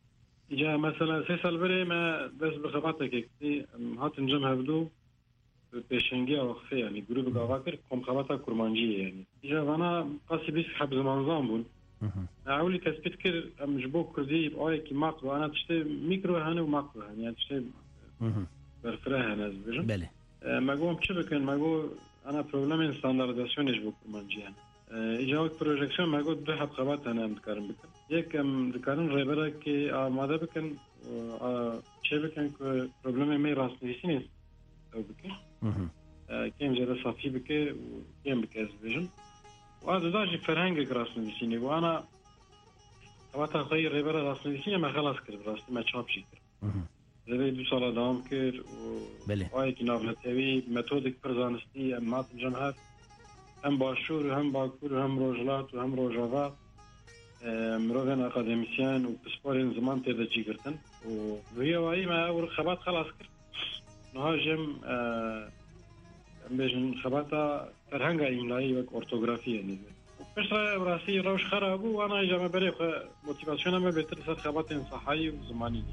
[SPEAKER 8] جا مثلا 3 سال بري ما بس بخبطك هات نجمها بدو پیشنگی آخه یعنی گروه گاوا کرد کمخابات کرمانجی یعنی اینجا وانا قاسی بیس حب زمان بون اولی تثبیت کرد مجبور کردی آیا کی ماکرو انا تشته میکرو هنه و ماکرو هنه یعنی تشته برفره هنه از بجم
[SPEAKER 7] بله
[SPEAKER 8] مگو چه بکن مگو انا پروبلم استاندارداسیونش بو کرمانجی یعنی اینجا وقت پروژکشن مگو دو حب خابات هنه هم دکارم بکن یک هم دکارم ریبره که آماده بکن چه بکن که پروبلم می راست نویسی نیست او بکن كم جدا صافي بك وكم بك بيجن وهذا داجي فرهنج راس نويسيني وانا وقت غير ريبر راس نويسيني ما خلاص كرد راسي ما تشاب شي كر زي دو سال دام كر واي كي نافلتوي ميثوديك برزانستي ما تنجمها هم باشور هم باكور هم روجلات وهم روجافا مروغن اكاديميسيان وبسبورين زمان تيدا جيغرتن وهي واي ما اول خبات خلاص كر نهاجم بيجن خباتا فرهنگا إملائي و أورتوغرافية يعني بس راسي روش خرابو وأنا جامع بريق موتيفاسيونا ما بيترسل خباتا صحية وزمانية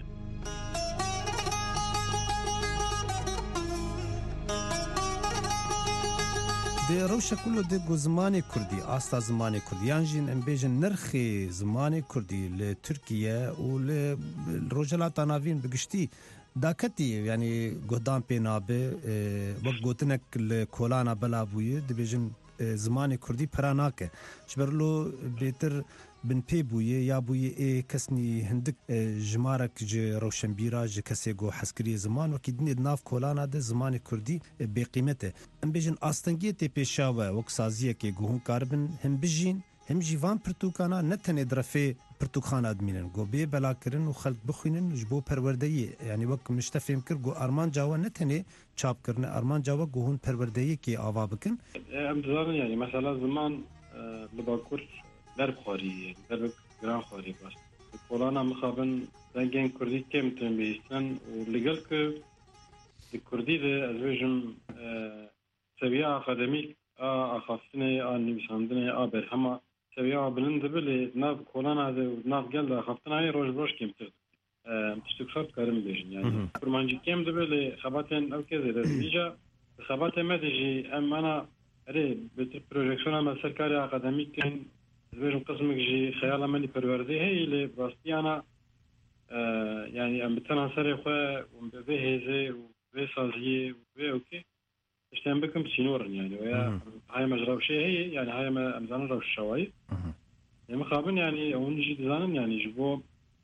[SPEAKER 7] دي روشا كله دي زماني كردي أستا زماني كردي يانجين ام بيجن نرخي زماني كردي لتركيا ولروجلات نافين بقشتي داكتي يعني قدام بينابه وقت قوتنك الكولانا بلا بويه دبيجن زماني كردي براناكه شبرلو بيتر بن بي بويه يا بويه كسني هندك جمارك ج روشنبيرا ج كسيغو حسكري زمان وكيدني ناف كولانا ده زماني كردي بقيمته ام بيجن استنگي تي بيشاوه وكسازيه كي گهون كاربن هم بيجين هم جيوان پرتوکانا نتنه درفه پرتوکان ادمینن گو به بلا کرن و خلق بخوینن جبو پروردهی یعنی وقت مشتفیم کر گو ارمان جاوا نتنه چاپ کرن ارمان جاوا گوهون پروردهی کی آوا بکن
[SPEAKER 8] امتدارن يعني مثلا زمان لباكور درب خاري درب جران خاري باش كولانا مخابن دنگين كردي كم تنبيستن ولقلك الكردي ده ازوجم سوية أكاديميك أخافتني نبيساندني برهما سوية بلند بلي ناف كولانا ده ناف جلد أخافتنا هاي روش بروش كم ترد تستكفرت كارم بيجن يعني برمانجي كم ده بلي خباتين أو كذا ده بيجا خباتين ما تجي أم أنا أري بروجكشنا مثل كاري أكاديميك كان زوجم قسمك جي خيال مالي پروردي هي اللي براستي أنا يعني أم بتنا سري خواه ومبه هزي وبه سازيه وبه أوكي اشتين بكم سينورن يعني ويا هاي مجرى شيء هي يعني هاي ما أمزان روش الشواي يعني مخابن يعني أو نجي دزانن يعني جبو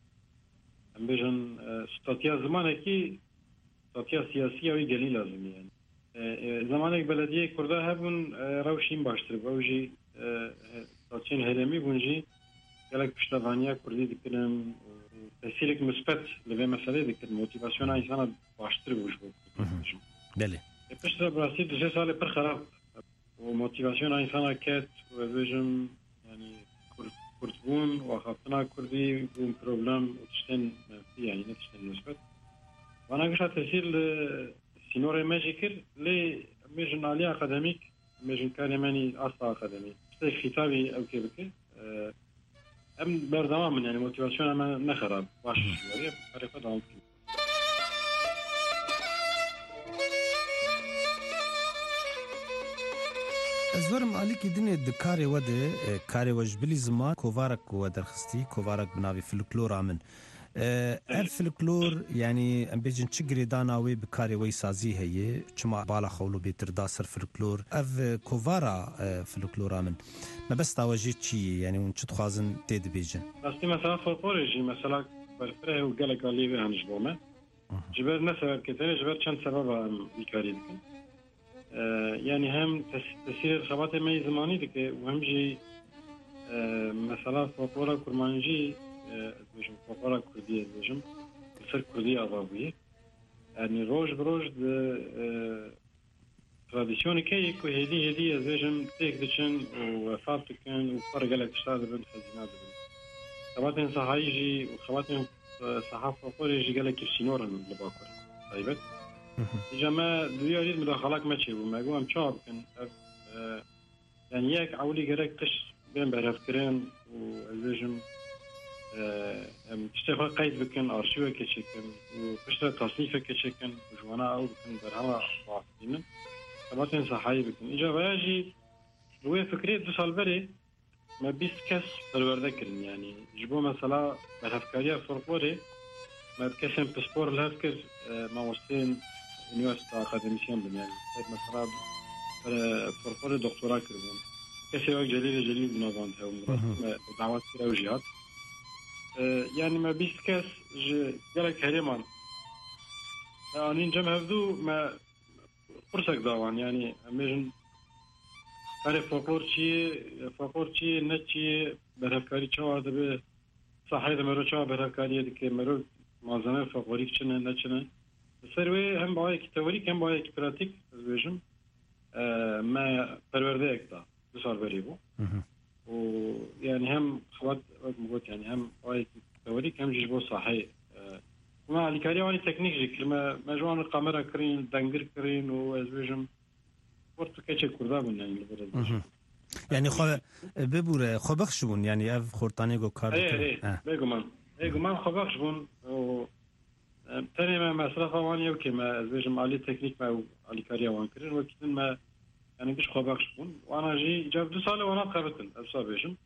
[SPEAKER 8] أم بيجن استاتيا زمان كي استاتيا سياسية ويقلي لازم يعني زمانك بلدية كردها هبون روشين باشتر بوجي استاتيان هرمي بونجي قالك بشتغانيا كردي دكرن تأثيرك مثبت لبي مسألة دكرن موتيفاسيون إنسان باشتر بوجبو
[SPEAKER 7] بله
[SPEAKER 8] بشتغل براسي دو سال پر خراب وموتيفاسيون إنسان كات وبيجم يعني كردبون وخافتنا كردي بون بروبلم وتشتن يعني نتشتن مثبت وانا قشت تأثير سينوري ماجيكر لي ميجن عليا أكاديميك ميجن كاريماني أصلا أكاديميك بشتغل ختابي أو كيبكي أم بردوام يعني موتيفاسيون أما نخرب باش شوية فريقة دوام كي
[SPEAKER 7] زورم عليك دنيا دكاري وده كاري وجبلي زمان كوفارك ودرخستي كوفارك بناوي فلكلور عمن الفلكلور يعني ام بيجن تشجري داناوي بكاري وي سازي هي چما بالا خولو بيتر داسر فلكلور اف كوفارا فلكلور عمن ما بس تاوجي تشي يعني ونش تخازن تيد بيجن
[SPEAKER 8] بس مثلا فولكلوريجي مثلا بالفره وقالك عليه بهنش بومه جبر نسبة كتير جبر كان سبب يكاري لكن يعني هم تسير الخبات ما زماني دك وهم جي مثلا فولكلور كرمانجي بيجم فولكلور كردية بيجم بسر كردية أضافية يعني روج بروج تراديسيوني كي كو هدي بيجم تيك دشن وفابتكن وفرق لك تشتغل بين خزينات بين خباتين صحايجي وخباتين صحافة فولكلور يجي قالك السينورن لباكر طيبت جماعة دوياريد مداخلات ما تشيبوا ما يقوم شاب كان يعني ياك عولي قريك قش بين بعرف كرين وزوجم تشتغل قيد بكن أرشيوه كشكن وقشرة تصنيفه كشكن وجوانا أو بكن برهوا واحدين خباتين صحيح بكن إجابة يجي هو فكرة 2 سال بري ما 20 كس بالورده كرن يعني جبوا مثلا بهفكارية فرقوري ما بكسم بسبور الهفكر ما وصلين يونيفرسيتي أكاديميسيان بن يعني مثلا فرقوري دكتوراه كربون كسي وقت جليل بنظامتها ودعوات كرا وجهات يعني ما 20 كس قالك هريمان يعني جمع هفدو ما فرصك داوان يعني أميجن تعرف فقور چی نچی برهکاری چه به صحیح مرو چه برهکاری دیگه مرو مازنه فقوری چنه نچنه سروی هم باید کی تئوریک هم باید کی پراتیک از بیشم ما پرورده اکتا 2 سال بری بو و يعني هم خوات موجود يعني هم باید کی تئوریک هم جبو صحیح ما الکاری وانی تکنیک جکر ما جوان قمره کرین دنگر کرین و از بیشم ورتو كيتش كردابون يعني
[SPEAKER 7] يعني خو ببوره خو بخشبون يعني اف خورتاني جو كار
[SPEAKER 8] بيغمان خو بخشبون و تاني ما مصرف واني وكما زوج علي تكنيك ما علي كاريا وان كرين وكتن ما يعني مش خو بخشبون وانا جي جاب 2 سال وانا قابلتن ابصابيشن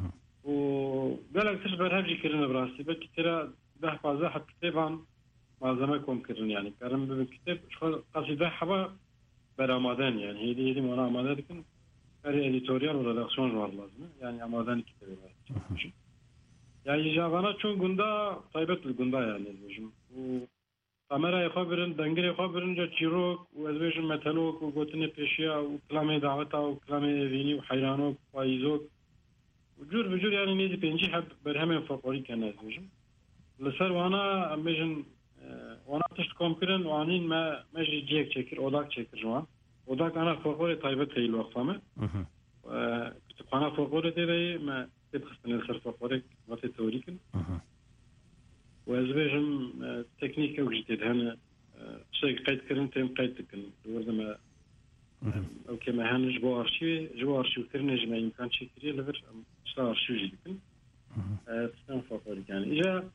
[SPEAKER 8] و قالك تشبر هبجي كرين براسي بك ترى ده فازه حق كتابان ما زمانكم كرين يعني كرم بالكتاب شو قصيده حبا برآمدن يعني هيدي مانا آماده دكن برای ادیتوریال و رداکسیون جوار لازمه يعني آمادن کتابی باید يعني جوانه چون گندا طيبت الگندا يعني بيجم و کامرا خبرن دنگری خبرن جا چیروک و از بيجم متلوک و گوتنی پیشیا و کلام دعوتا و کلام وینی و حیرانوک و ایزوک و جور بجور يعني نيدي بينجي حب برهم فقوري كان از بيجم لسر وانا بيجم وانا تشت كومبيرن وانين ما مجي جيك تشكر اوداك تشكر جوان اوداك انا فقوري طيبت هي الوقفه كنت انا فقوري دي ما تبخصني الخر فقوري وقت توريكن وازبيجم تكنيك وجديد هنا شيء قيد كرن تم قيد كن ورد ما او كما هن جو ارشيو كرن جمع يمكن شكري لبر شتا ارشيو جديد تسمى فقوري يعني اجا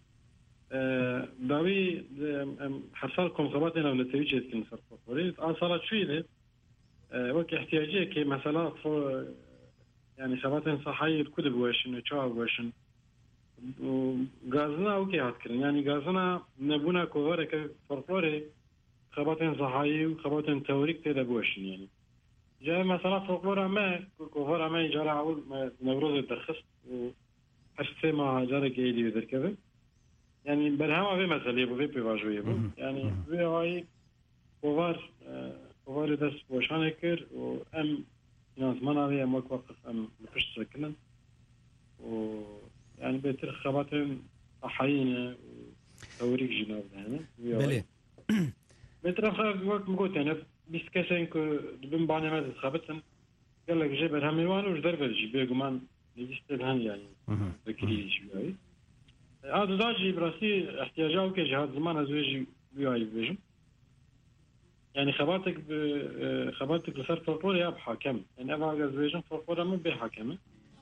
[SPEAKER 8] داوي حصلكم خباتنا ونتيجة كن صار فقوري صارت شوية وقت احتياجية كي مثلا يعني خباتنا صحيح الكتب واشن وشاو واشن وغازنا اوكي هاتكرن يعني غازنا نبونا كوغارة كفرقوري خباتنا صحيح وخباتنا توريك تيدا بواشن يعني جاء مثلا فقورة ما كوغارة ما يجارة عول نبروز الدرخص وحشتي ما جارة كيدي وذركبه يعني برهما في مسألة يبغى بيواجهه يعني وياي كوار دس وشانكر وام ناس ما نبي أم وقف أم بفش سكنن و يعني بيتر خباتهم صحيين وتوريك جناب هنا
[SPEAKER 7] بله
[SPEAKER 8] بيتر خاب وقت مقول يعني بس كسين كدبن باني ما تخبطن قال لك جبر هم يوان وش درب الجي بيجمان يجستلهن يعني ذكري شوي هذا داجي براسي احتياجاته كجهات زمان ازوجي بياي بيجم يعني خباتك لصار فقور يا بحاكم يعني ابغى ازوجهم فقور ما بحاكمه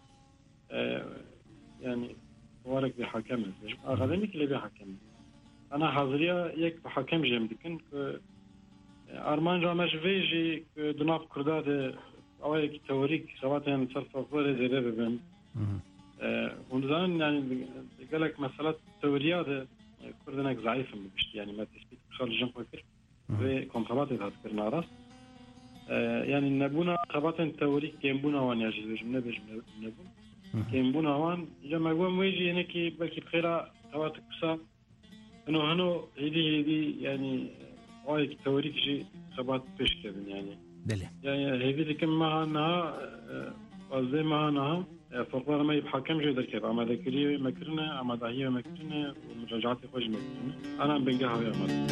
[SPEAKER 8] يعني وارك بحاكمه اغلبك اللي بحاكمه انا حاضريه يك بحاكم جمدكن ارمان جامش فيجي دناف كرداد اويك توريك خباتهم صار فقور زي بهم ونظن يعني قال لك مسألة التورية هذا كردنا ضعيفة مش يعني ما تثبت خارج جنب فكر وكم خبات هذا كرنا راس يعني نبونا خبات التوريك كيمبونا وان يجوز نبج نبون كيمبونا وان جمع قوم ويجي هنا كي بلكي بخيرة خبات كسا إنه هنو هدي يعني وايد التوريك شيء خبات بيش كذا يعني
[SPEAKER 7] بله
[SPEAKER 8] يعني هذي كم معنا وزي معنا فقرا ما يبحكم جدا كذا أما ذكري مكرنا أما داهية مكرنا ومراجعات خوش مكرنا أنا بنجاها يا مال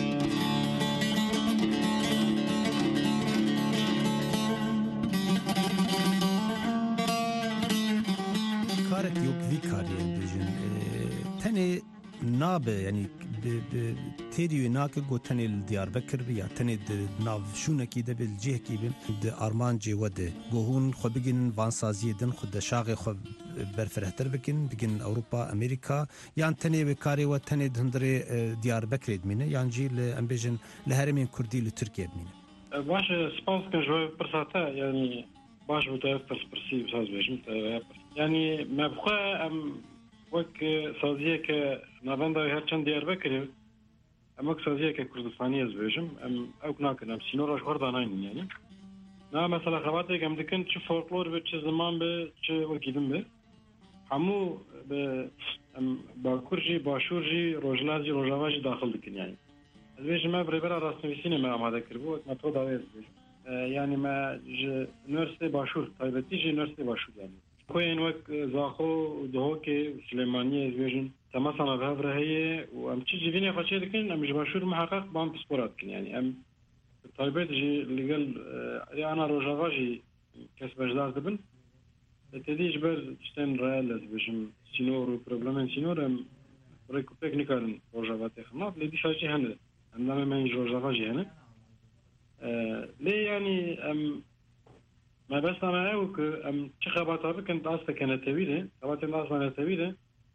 [SPEAKER 7] كارك يوك في كاري بيجن تاني نابه يعني تێری ناکە گۆتەنێ دیاربەکر بە یا تەنێ ناوشوونەکی دەبێت جێکی بن ئارمان جێوەدە گۆهون خۆ بگین وانسازیە دن خود دەشاغی خۆ بەرفرەتر بکن بگین ئەوروپا ئەمریکا یان تەنێ بکارێوە تەنێ هەندرێ دیاربەکرێت مینە یانجی لە ئەمبێژن لە هەرمێن کوردی لە تورکیا بمینە.
[SPEAKER 8] باش سپاس کە ژۆ پرساتە ینی باش بۆ پرسی ساز بێژم ینی مەبخوا ئەم وەک سازیەکە ناوەندای هەرچەند دیاربەکرێ ئەم وەک سازیەکە کوردستانی ئەس بێژم ئەم ئەو ناکەن ئەم سینۆڕەش وەرداناین یعنی نا مەسەلا خەباتێک ئەم دکن چ فۆلکلۆر بێ چ زمان بێ چ وەکیدم بێ هەموو باکوورژی باشوورژی ڕۆژلازی ڕۆژاواژی داخل دکن یانی بێژم مە برێبەرە ڕاستنویسینە مە ئامادە کردبوو مە تۆ داوێت بێژم یعنی مە نوێرسێ باشوور تایبەتیژی نوێرسێ باشوور یانی کوین وەک زاخۆ و دهۆکێ سلێمانیە بێژن تەمەسانە بەهەورە هەیە و ئەم چ جیڤینێ خەچێ دکن ئەمش باشوور محقق بان پسپۆرات بکن یعنی ئەم تایبەتیژی لەگەڵ یانا ڕۆژاواژی کەس بەشدار دەبن تێدیش بەر شتێن ڕایە لەس بێژم سینۆر و پرۆبلەمێن سینۆر ئەم ڕێک و پێک نکارن ڕۆژاواتێ خەمات لێ دیشاژی هەنە ئەمدامێ مەنیش ڕۆژاواژی هەنە لێ ینی ئەم ما بس أنا أقولك شو خبرتها كنت أصلا كانت تبيله خبرتي أصلا تبيله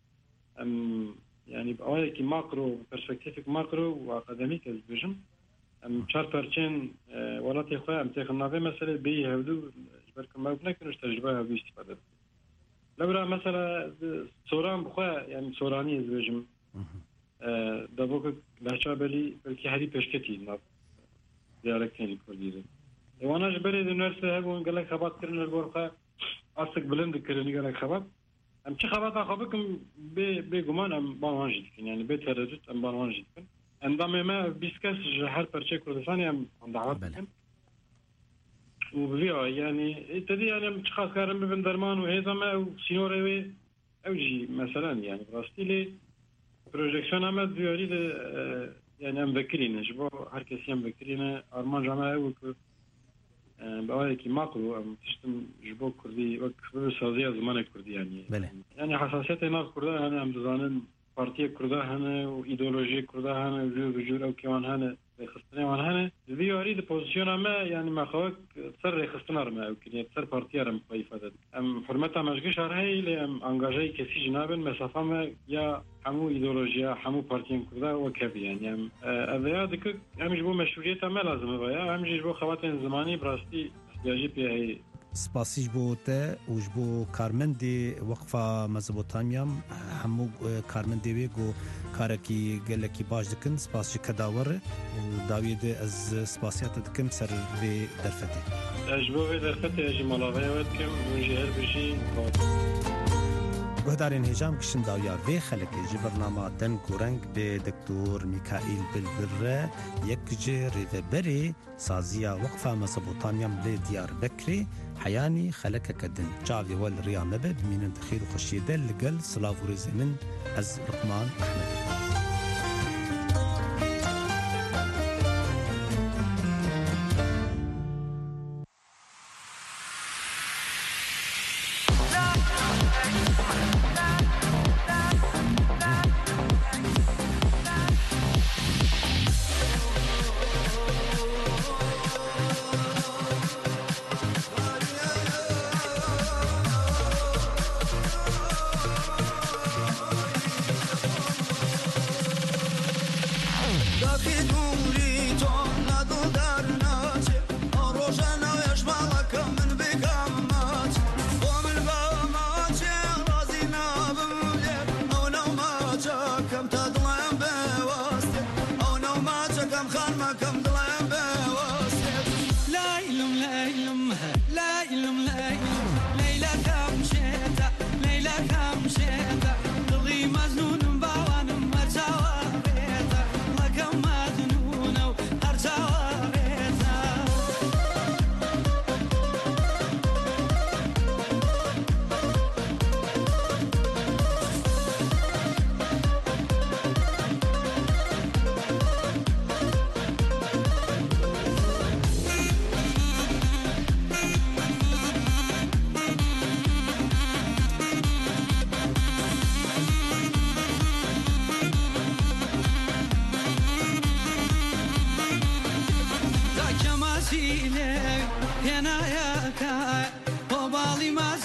[SPEAKER 8] يعني بأوي كي ماكرو برسبكتيفك ماكرو وأكاديميك إزبيجم شار برشين ولا تخوي تخنا في مسألة بيه هودو جبركم ما بنكرش تجربة هودو استفادة لبرا مثلا سوران بخوا يعني سوراني إزبيجم دابوك لهجة بلي بلكي هذه بشكتي ناف ديالكتين كردية وانا جبري الناس هبون قال لك خبات كرنا الغرفه اصك بلند كرني قال لك خبات ام شي خبات اخبكم بجمان ام بانجيت يعني بتردد ام بانجيت عندما ما بيسكس هر برشي كردستاني ام دعوات وبيع يعني تدي انا شخص كارم بن درمان وهذا ما سينوري او جي مثلا يعني راستي لي بروجيكشن اما ديوري يعني ام بكرين جبو هر كسي ام بكرين ارمان جماعه بأوي كي ماكرو تشتم جبو كردي وكبر سازية زمان كردي يعني حساسية ناس كردا هنا هم دزانن بارتية كردا هنا وإيديولوجية كردا هنا وجور أو كمان هنا خستنا وان هنا ذي يريد بوزيشن ما يعني ما خوك تصير خستنا رما أو كني تصير بارتية رم قيفة أم حرمتها مشجع شرعي لأم أنجاجي كسي جنابن مسافة ما يا حمو إيديولوجيا حمو بارتية كردا وكبي يعني أذيا دك هم جبوا مشروعية ما لازم بيا هم جبوا خواتين زماني براستي احتياجي بيها
[SPEAKER 7] سپاسیش بۆ تە وش بۆ کارمەندێ وەقفا مەزبۆتامیام هەموو کارمەندێوێ گۆ کارێکی گەلێکی باش دکن سپاسی کە داوەڕێ و داوێدە ئەز سپاسیاتە دکم سەر وێ دەرفەتێ
[SPEAKER 8] ئەژ بۆ وێ دەرفەتێ ئەژی مەڵاوەیەوە دکەم وژی هەر بژی
[SPEAKER 7] گۆدارên hêjam kişin dawya vê xelekê ji bernama deng û reng bê Doktor Mikaîl Bilbil re yek ji rêveberê saziya Weqfa Mezopotamyan lê Diyarbekirê heyanî xelekeke din çavê we li rêya me be bimînin di xêr û xweşiyê de li gel silav û rêzê min ez Luqman Ehmedê.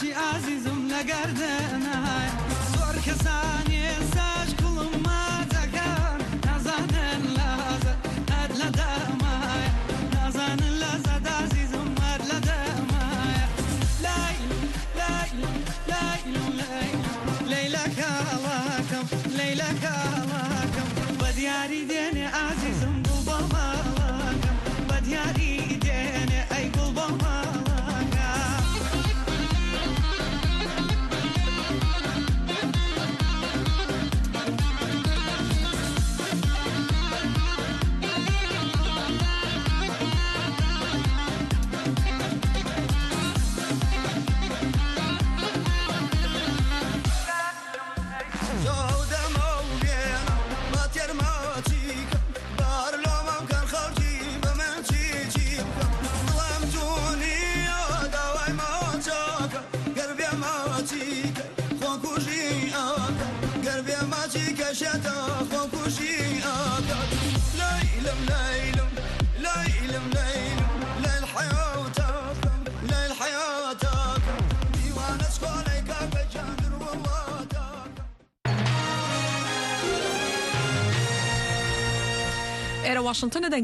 [SPEAKER 9] ماچی عزیزم لەگەردەنای زۆر کەسانی ساش کوڵم مادەکەن نازانن لەزەت هەر لە دەمایە نازانن لەزەت عزیزم هەر لە دەمایە لەیلەکەڵاکەم لەیلەکەڵاکەم بەدیاری دێنێ عزیزم گوڵ بەڵاکەم بەدیاری دێنێ ئەی گوڵ بەڵاکەم
[SPEAKER 1] Era Washington